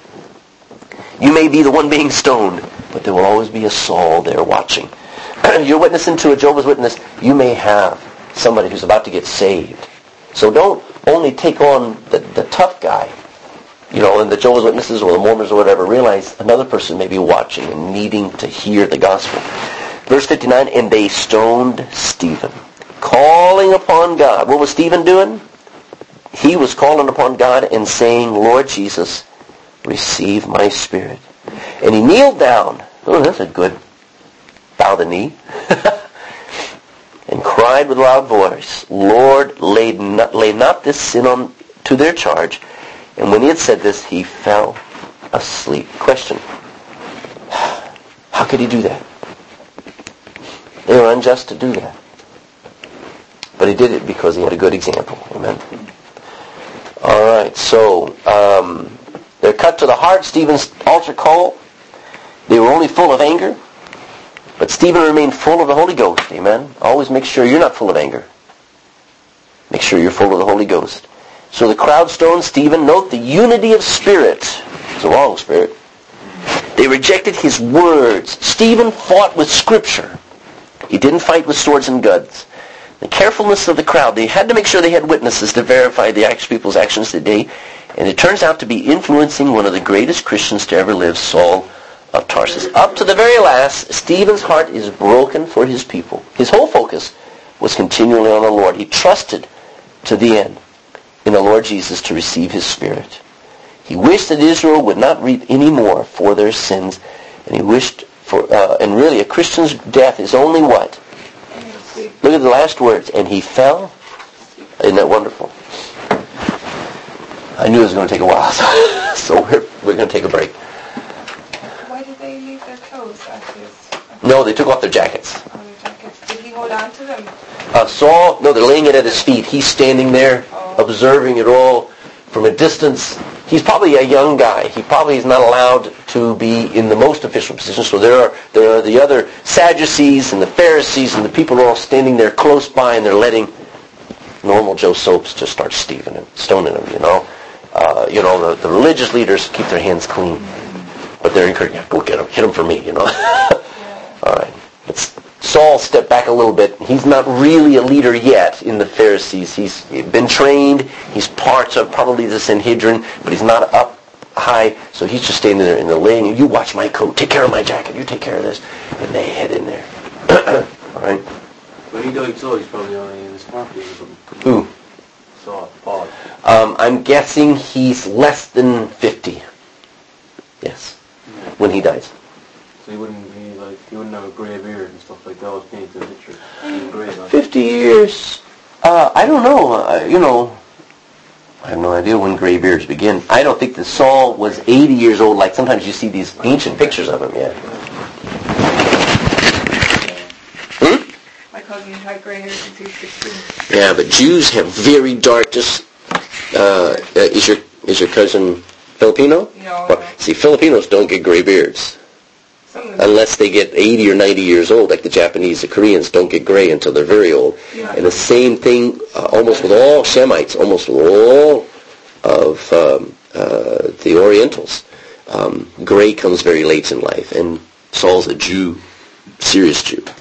You may be the one being stoned, but there will always be a Saul there watching. You're witnessing to a Jehovah's Witness. You may have somebody who's about to get saved. So don't only take on the, the tough guy, you know, and the Jehovah's Witnesses or the Mormons or whatever. Realize another person may be watching and needing to hear the gospel. Verse fifty-nine, and they stoned Stephen, calling upon God. What was Stephen doing? He was calling upon God and saying, Lord Jesus, receive my spirit. And he kneeled down. Oh, that's a good bow the knee. And cried with a loud voice, Lord, lay not, lay not this sin on to their charge. And when he had said this, he fell asleep. Question. How could he do that? They were unjust to do that. But he did it because he had a good example. Amen. All right, so um, they're cut to the heart. Stephen's altar call. They were only full of anger. But Stephen remained full of the Holy Ghost. Amen. Always make sure you're not full of anger. Make sure you're full of the Holy Ghost. So the crowd stoned Stephen. Note the unity of spirit. It's a wrong spirit. They rejected his words. Stephen fought with Scripture. He didn't fight with swords and guns. The carefulness of the crowd. They had to make sure they had witnesses to verify the people's actions today. And it turns out to be influencing one of the greatest Christians to ever live, Saul of Tarsus. Up to the very last, Stephen's heart is broken for his people. His whole focus was continually on the Lord. He trusted to the end in the Lord Jesus to receive his Spirit. He wished that Israel would not reap any more for their sins. And he wished for, uh, and really a Christian's death is only what? Look at the last words. And he fell. Isn't that wonderful? I knew it was going to take a while. So we're, we're going to take a break. Why did they leave their clothes at his... No, they took off their jackets. Oh, their jackets. Did he hold on to them? Uh, Saul, no, they're laying it at his feet. He's standing there, Oh. observing it all from a distance. He's probably a young guy. He probably is not allowed to be in the most official position. So there are there are the other Sadducees and the Pharisees, and the people are all standing there close by, and they're letting normal Joe Soaps just start Stephen and stoning him. You know, uh, you know the, the religious leaders keep their hands clean, but they're encouraging, yeah, go get him, hit him for me. You know. All right, let's. Saul stepped back a little bit. He's not really a leader yet in the Pharisees. He's been trained. He's part of probably the Sanhedrin, but he's not up high. So he's just standing there in the lane. You watch my coat. Take care of my jacket. You take care of this. And they head in there. All right. When he died, so he's probably only in his forties or something. Who? Saul, Paul. Um, I'm guessing he's less than fifty. Yes. Yeah. When he dies. So he wouldn't be like, he wouldn't have a grey beard and stuff like that. I was painting a picture. Grey, like. fifty years. Uh, I don't know. Uh, you know, I have no idea when gray beards begin. I don't think that Saul was eighty years old, like sometimes you see these ancient pictures of him, yeah. Hmm? My cousin had grey hair since he was sixteen. Yeah, but Jews have very dark, just, uh, uh, is your is your cousin Filipino? No, Well, no. see, Filipinos don't get gray beards. Some of them. Unless they get eighty or ninety years old, like the Japanese, the Koreans don't get gray until they're very old. Yeah. And the same thing uh, almost with all Semites, almost with all of um, uh, the Orientals. Um, gray comes very late in life, and Saul's a Jew, serious Jew.